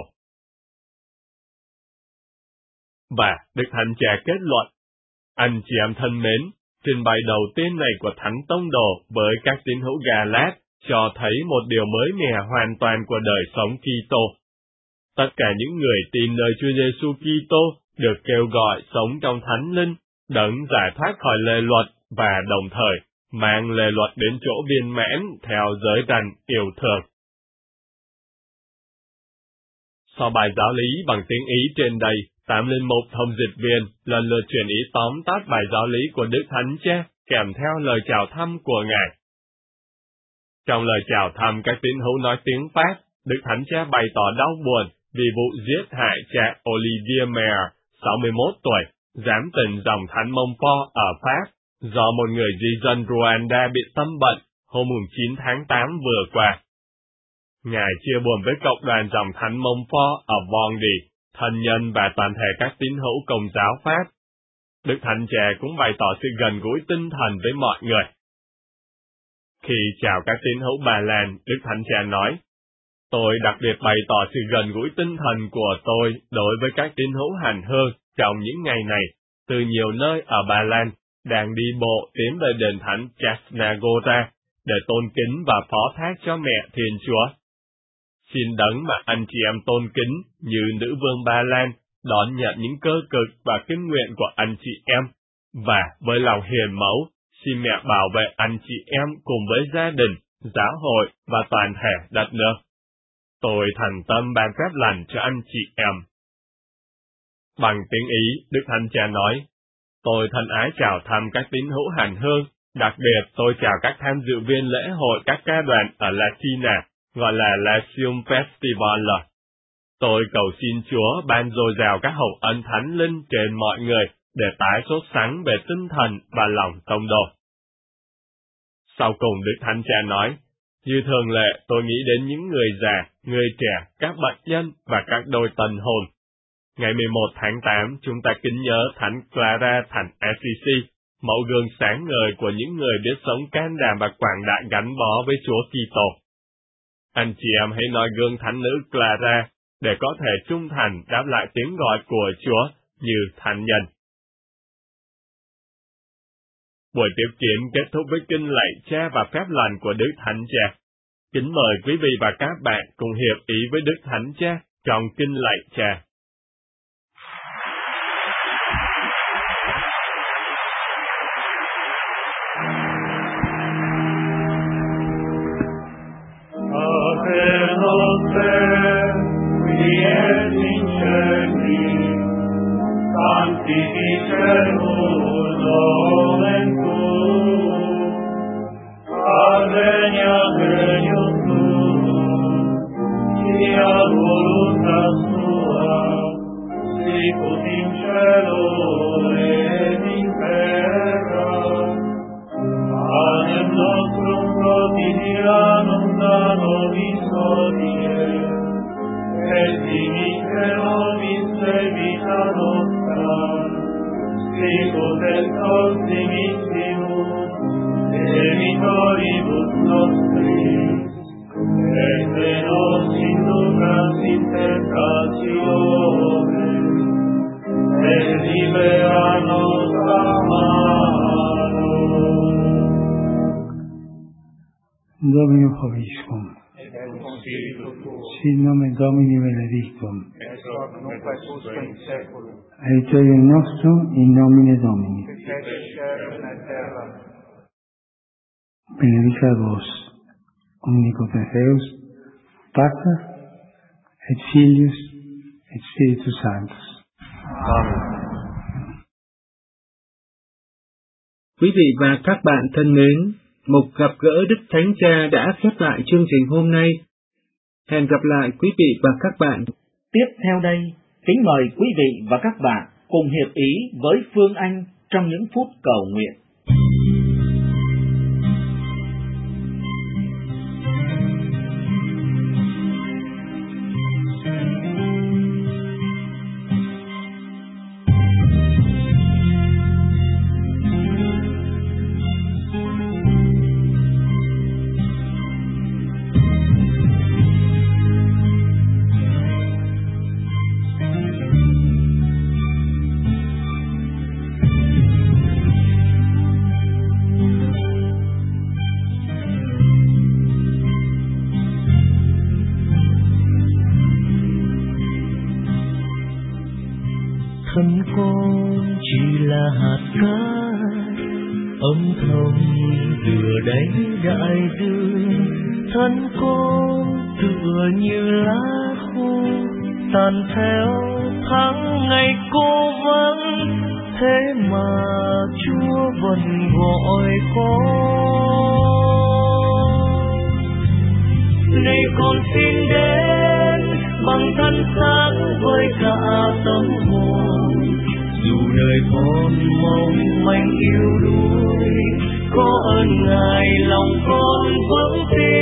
Và Đức Thánh Cha kết luận, anh chị em thân mến, trình bày đầu tiên này của Thánh Tông Đồ với các tín hữu Gà-lát cho thấy một điều mới mẻ hoàn toàn của đời sống Kitô. Tất cả những người tin nơi Chúa Giêsu Kitô được kêu gọi sống trong Thánh Linh, đấng giải thoát khỏi lề luật và đồng thời mang lề luật đến chỗ viên mãn theo giới răn yêu thương. Sau bài giáo lý bằng tiếng Ý trên đây, 801 thông dịch viên lần lượt truyền ý tóm tắt bài giáo lý của Đức Thánh Cha kèm theo lời chào thăm của Ngài. Trong lời chào thăm các tín hữu nói tiếng Pháp, Đức Thánh Cha bày tỏ đau buồn vì vụ giết hại cha Olivier Maire, 61 tuổi, giám tình dòng Thánh Mông Po ở Pháp, do một người di dân Rwanda bị tâm bệnh hôm 9 tháng 8 vừa qua. Ngài chia buồn với cộng đoàn dòng Thánh Mông Po ở Vendée, thân nhân và toàn thể các tín hữu Công giáo Pháp. Đức Thánh Cha cũng bày tỏ sự gần gũi tinh thần với mọi người. Khi chào các tín hữu Ba Lan, Đức Thánh Cha nói, tôi đặc biệt bày tỏ sự gần gũi tinh thần của tôi đối với các tín hữu hành hương trong những ngày này, từ nhiều nơi ở Ba Lan, đang đi bộ tiến về đền thánh Jasna Gora để tôn kính và phó thác cho mẹ Thiên Chúa. Xin đấng mà anh chị em tôn kính như nữ vương Ba Lan đón nhận những cơ cực và kinh nguyện của anh chị em, và với lòng hiền mẫu, xin mẹ bảo vệ anh chị em cùng với gia đình, giáo hội và toàn thể đất nước. Tôi thành tâm ban phép lành cho anh chị em. Bằng tiếng Ý, Đức Thánh Cha nói, tôi thân ái chào thăm các tín hữu hành hương, đặc biệt tôi chào các tham dự viên lễ hội các ca đoàn ở Latina, gọi là Latium Festival. Tôi cầu xin Chúa ban dồi dào các hồng ân thánh linh trên mọi người để tái sốt sắng về tinh thần và lòng tông đồ. Sau cùng Đức Thánh Cha nói, như thường lệ tôi nghĩ đến những người già, người trẻ, các bệnh nhân và các đôi tân hôn. Ngày 11 tháng 8, chúng ta kính nhớ Thánh Clara thành Assisi, mẫu gương sáng ngời của những người biết sống can đảm và quảng đại gắn bó với Chúa Kitô. Anh chị em hãy nói gương thánh nữ Clara để có thể trung thành đáp lại tiếng gọi của Chúa như thánh nhân. Buổi tiếp kiến kết thúc với kinh lạy Cha và phép lành của Đức Thánh Cha. Kính mời quý vị và các bạn cùng hiệp ý với Đức Thánh Cha trong kinh lạy Cha. nostrum quotidianum da nobis hodie, et dimitte nobis de vita nostra, sicut et proximissimus, debitoribus nostris, et de nos inducas in tentationem, et libera nos a malo. Domino Hoviscum, sit nomen Domini benedictum, Et hoc nunc et usque in saeculum, aiuterium nostrum in nomine Domini. fecit caelum et terram. Benedicat vos, omnipotens Deus, Pater, et Filius, et Spiritus Sanctus. Amen. Quý vị và các bạn thân mến, mục gặp gỡ Đức Thánh Cha đã khép lại chương trình hôm nay. Hẹn gặp lại quý vị và các bạn. Tiếp theo đây, kính mời quý vị và các bạn cùng hiệp ý với Phương Anh trong những phút cầu nguyện. Thân con chỉ là hạt cát âm thầm tựa đáy đại dương, thân con tựa như lá khô tàn theo tháng ngày cô vấn, thế mà Chúa vẫn gọi con. Này con xin đến bằng thân xác với cả tâm hồn, dù đời con mong manh yếu đuối, có ơn Ngài lòng con vững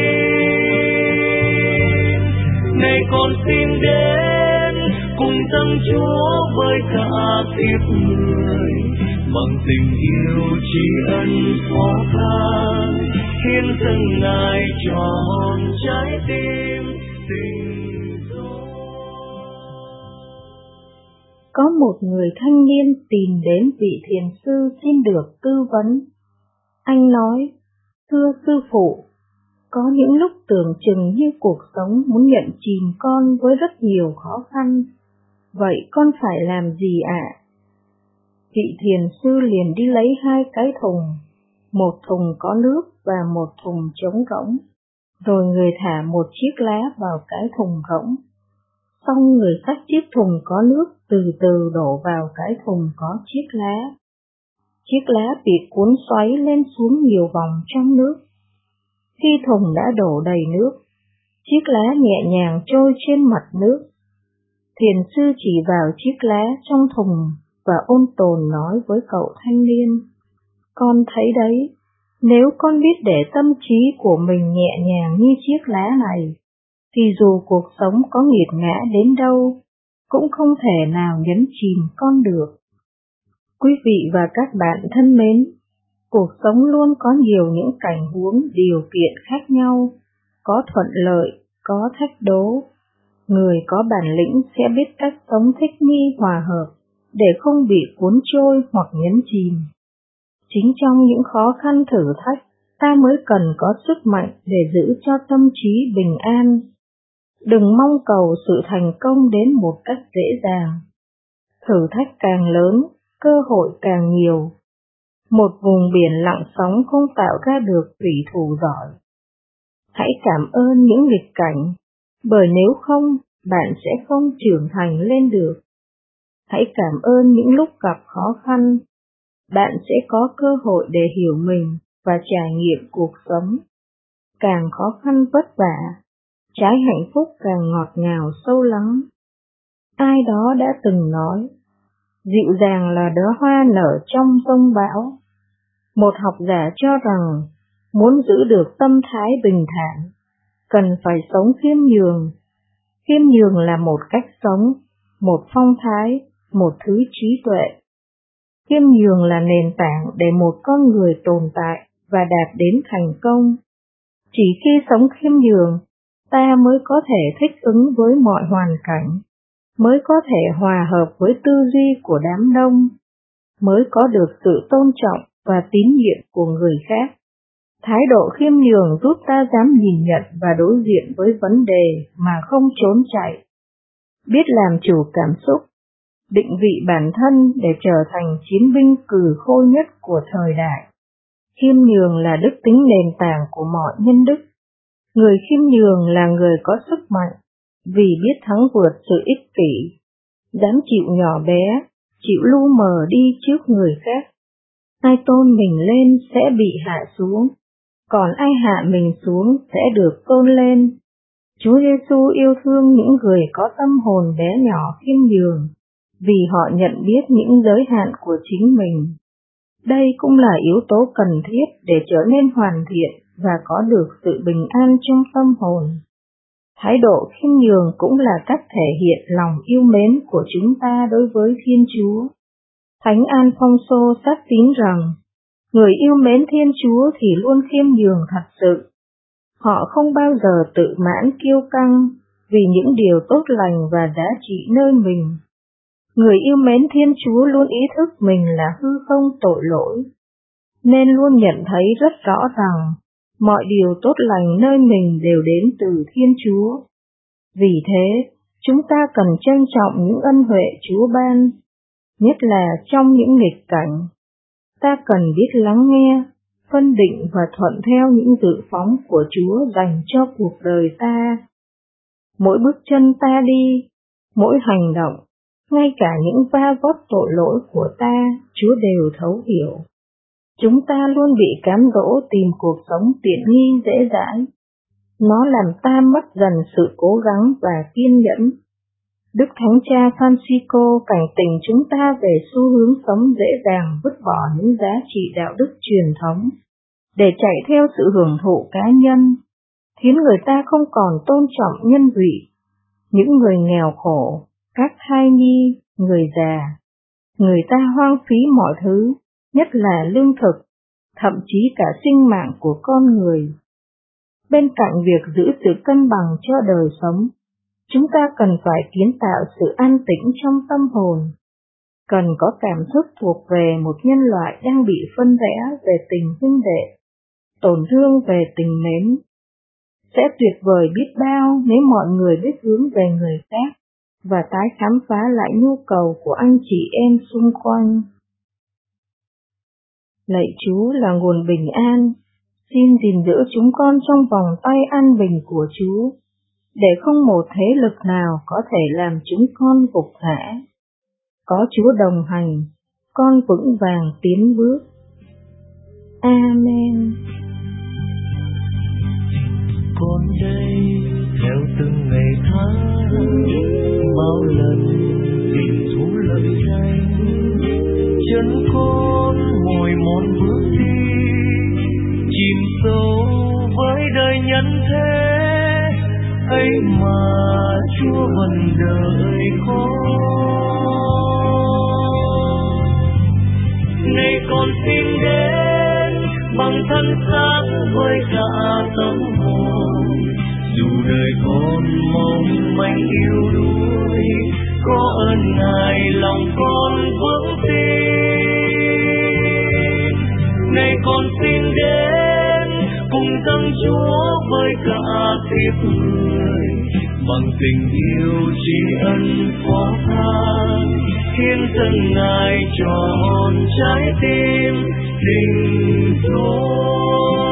tin. Này con xin đến cùng dâng Chúa với cả kiếp người, bằng tình yêu tri ân phó thác, hiến dâng Ngài trọn trái tim tình. Có một người thanh niên tìm đến vị thiền sư xin được tư vấn. Anh nói, thưa sư phụ, có những lúc tưởng chừng như cuộc sống muốn nhận chìm con với rất nhiều khó khăn. Vậy con phải làm gì ạ? Vị thiền sư liền đi lấy 2 cái thùng, một thùng có nước và một thùng trống rỗng, rồi người thả một chiếc lá vào cái thùng rỗng. Xong người xách chiếc thùng có nước từ từ đổ vào cái thùng có chiếc lá. Chiếc lá bị cuốn xoáy lên xuống nhiều vòng trong nước. Khi thùng đã đổ đầy nước, chiếc lá nhẹ nhàng trôi trên mặt nước. Thiền sư chỉ vào chiếc lá trong thùng và ôn tồn nói với cậu thanh niên, con thấy đấy, nếu con biết để tâm trí của mình nhẹ nhàng như chiếc lá này, thì dù cuộc sống có nghiệt ngã đến đâu, cũng không thể nào nhấn chìm con được. Quý vị và các bạn thân mến, cuộc sống luôn có nhiều những cảnh huống điều kiện khác nhau, có thuận lợi, có thách đố. Người có bản lĩnh sẽ biết cách sống thích nghi hòa hợp, để không bị cuốn trôi hoặc nhấn chìm. Chính trong những khó khăn thử thách, ta mới cần có sức mạnh để giữ cho tâm trí bình an. Đừng mong cầu sự thành công đến một cách dễ dàng. Thử thách càng lớn, cơ hội càng nhiều. Một vùng biển lặng sóng không tạo ra được thủy thủ giỏi. Hãy cảm ơn những nghịch cảnh, bởi nếu không, bạn sẽ không trưởng thành lên được. Hãy cảm ơn những lúc gặp khó khăn, bạn sẽ có cơ hội để hiểu mình và trải nghiệm cuộc sống. Càng khó khăn vất vả, trái hạnh phúc càng ngọt ngào sâu lắng. Ai đó đã từng nói, dịu dàng là đóa hoa nở trong giông bão. Một học giả cho rằng, Muốn giữ được tâm thái bình thản, cần phải sống khiêm nhường. Khiêm nhường là một cách sống, một phong thái, một thứ trí tuệ. Khiêm nhường là nền tảng để một con người tồn tại và đạt đến thành công. Chỉ khi sống khiêm nhường, ta mới có thể thích ứng với mọi hoàn cảnh, mới có thể hòa hợp với tư duy của đám đông, mới có được sự tôn trọng và tín nhiệm của người khác. Thái độ khiêm nhường giúp ta dám nhìn nhận và đối diện với vấn đề mà không trốn chạy, biết làm chủ cảm xúc, định vị bản thân để trở thành chiến binh cừ khôi nhất của thời đại. Khiêm nhường là đức tính nền tảng của mọi nhân đức. Người khiêm nhường là người có sức mạnh, vì biết thắng vượt sự ích kỷ, dám chịu nhỏ bé, chịu lu mờ đi trước người khác. Ai tôn mình lên sẽ bị hạ xuống, còn ai hạ mình xuống sẽ được tôn lên. Chúa Giêsu yêu thương những người có tâm hồn bé nhỏ khiêm nhường, vì họ nhận biết những giới hạn của chính mình. Đây cũng là yếu tố cần thiết để trở nên hoàn thiện và có được sự bình an trong tâm hồn. Thái độ khiêm nhường cũng là cách thể hiện lòng yêu mến của chúng ta đối với Thiên Chúa. Thánh Alphonso xác tín rằng, người yêu mến Thiên Chúa thì luôn khiêm nhường thật sự. Họ không bao giờ tự mãn kiêu căng vì những điều tốt lành và giá trị nơi mình. Người yêu mến Thiên Chúa luôn ý thức mình là hư không tội lỗi, nên luôn nhận thấy rất rõ rằng mọi điều tốt lành nơi mình đều đến từ Thiên Chúa. Vì thế, chúng ta cần trân trọng những ân huệ Chúa ban, nhất là trong những nghịch cảnh. Ta cần biết lắng nghe, phân định và thuận theo những dự phóng của Chúa dành cho cuộc đời ta. Mỗi bước chân ta đi, mỗi hành động, ngay cả những va vấp tội lỗi của ta, Chúa đều thấu hiểu. Chúng ta luôn bị cám dỗ tìm cuộc sống tiện nghi dễ dãi. Nó làm ta mất dần sự cố gắng và kiên nhẫn. Đức Thánh Cha Francisco cảnh tỉnh chúng ta về xu hướng sống dễ dàng vứt bỏ những giá trị đạo đức truyền thống, để chạy theo sự hưởng thụ cá nhân, khiến người ta không còn tôn trọng nhân vị, những người nghèo khổ, các thai nhi, người già. Người ta hoang phí mọi thứ, nhất là lương thực, thậm chí cả sinh mạng của con người. Bên cạnh việc giữ sự cân bằng cho đời sống, chúng ta cần phải kiến tạo sự an tĩnh trong tâm hồn, cần có cảm thức thuộc về một nhân loại đang bị phân rẽ về tình huynh đệ, tổn thương về tình mến. Sẽ tuyệt vời biết bao nếu mọi người biết hướng về người khác và tái khám phá lại nhu cầu của anh chị em xung quanh. Lạy Chúa là nguồn bình an, xin gìn giữ chúng con trong vòng tay an bình của Chúa, để không một thế lực nào có thể làm chúng con gục ngã. Có Chúa đồng hành, con vững vàng tiến bước. Amen. Con đây theo từng ngày tháng, bao lần tìm thú lời danh, chân con mỏi mòn bước đi, chìm sâu với đời nhân thế, ấy mà Chúa vẫn đợi con. Này con xin đến bằng thân xác với cả tâm hồn, dù đời con mong manh yêu đuối, có ơn Ngài lòng con vững tin. Này con xin đến cùng dâng Chúa với cả kiếp người, bằng tình yêu tri ân phó thác, hiến dâng Ngài trọn trái tim tình dối.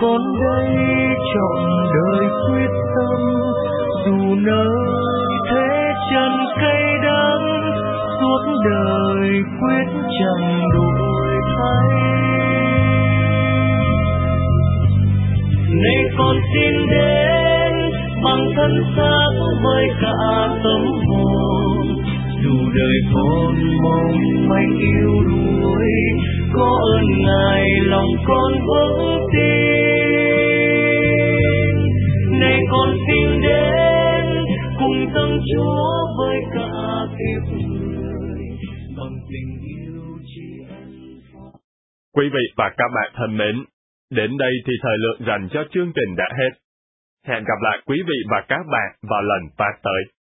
con đây trọn đời quyết tâm, dù nơi thế chân cay đắng, suốt đời quyết chẳng đổi thay. Này con xin đến bằng thân xác với cả tâm hồn, dù đời con mong manh yêu đuối, có ơn Ngài lòng con vững tin. Này con xin đến cùng dâng Chúa với cả kiếp người, bằng tình yêu tri ân. Quý vị và các bạn thân mến, đến đây thì thời lượng dành cho chương trình đã hết. Hẹn gặp lại quý vị và các bạn vào lần phát tới.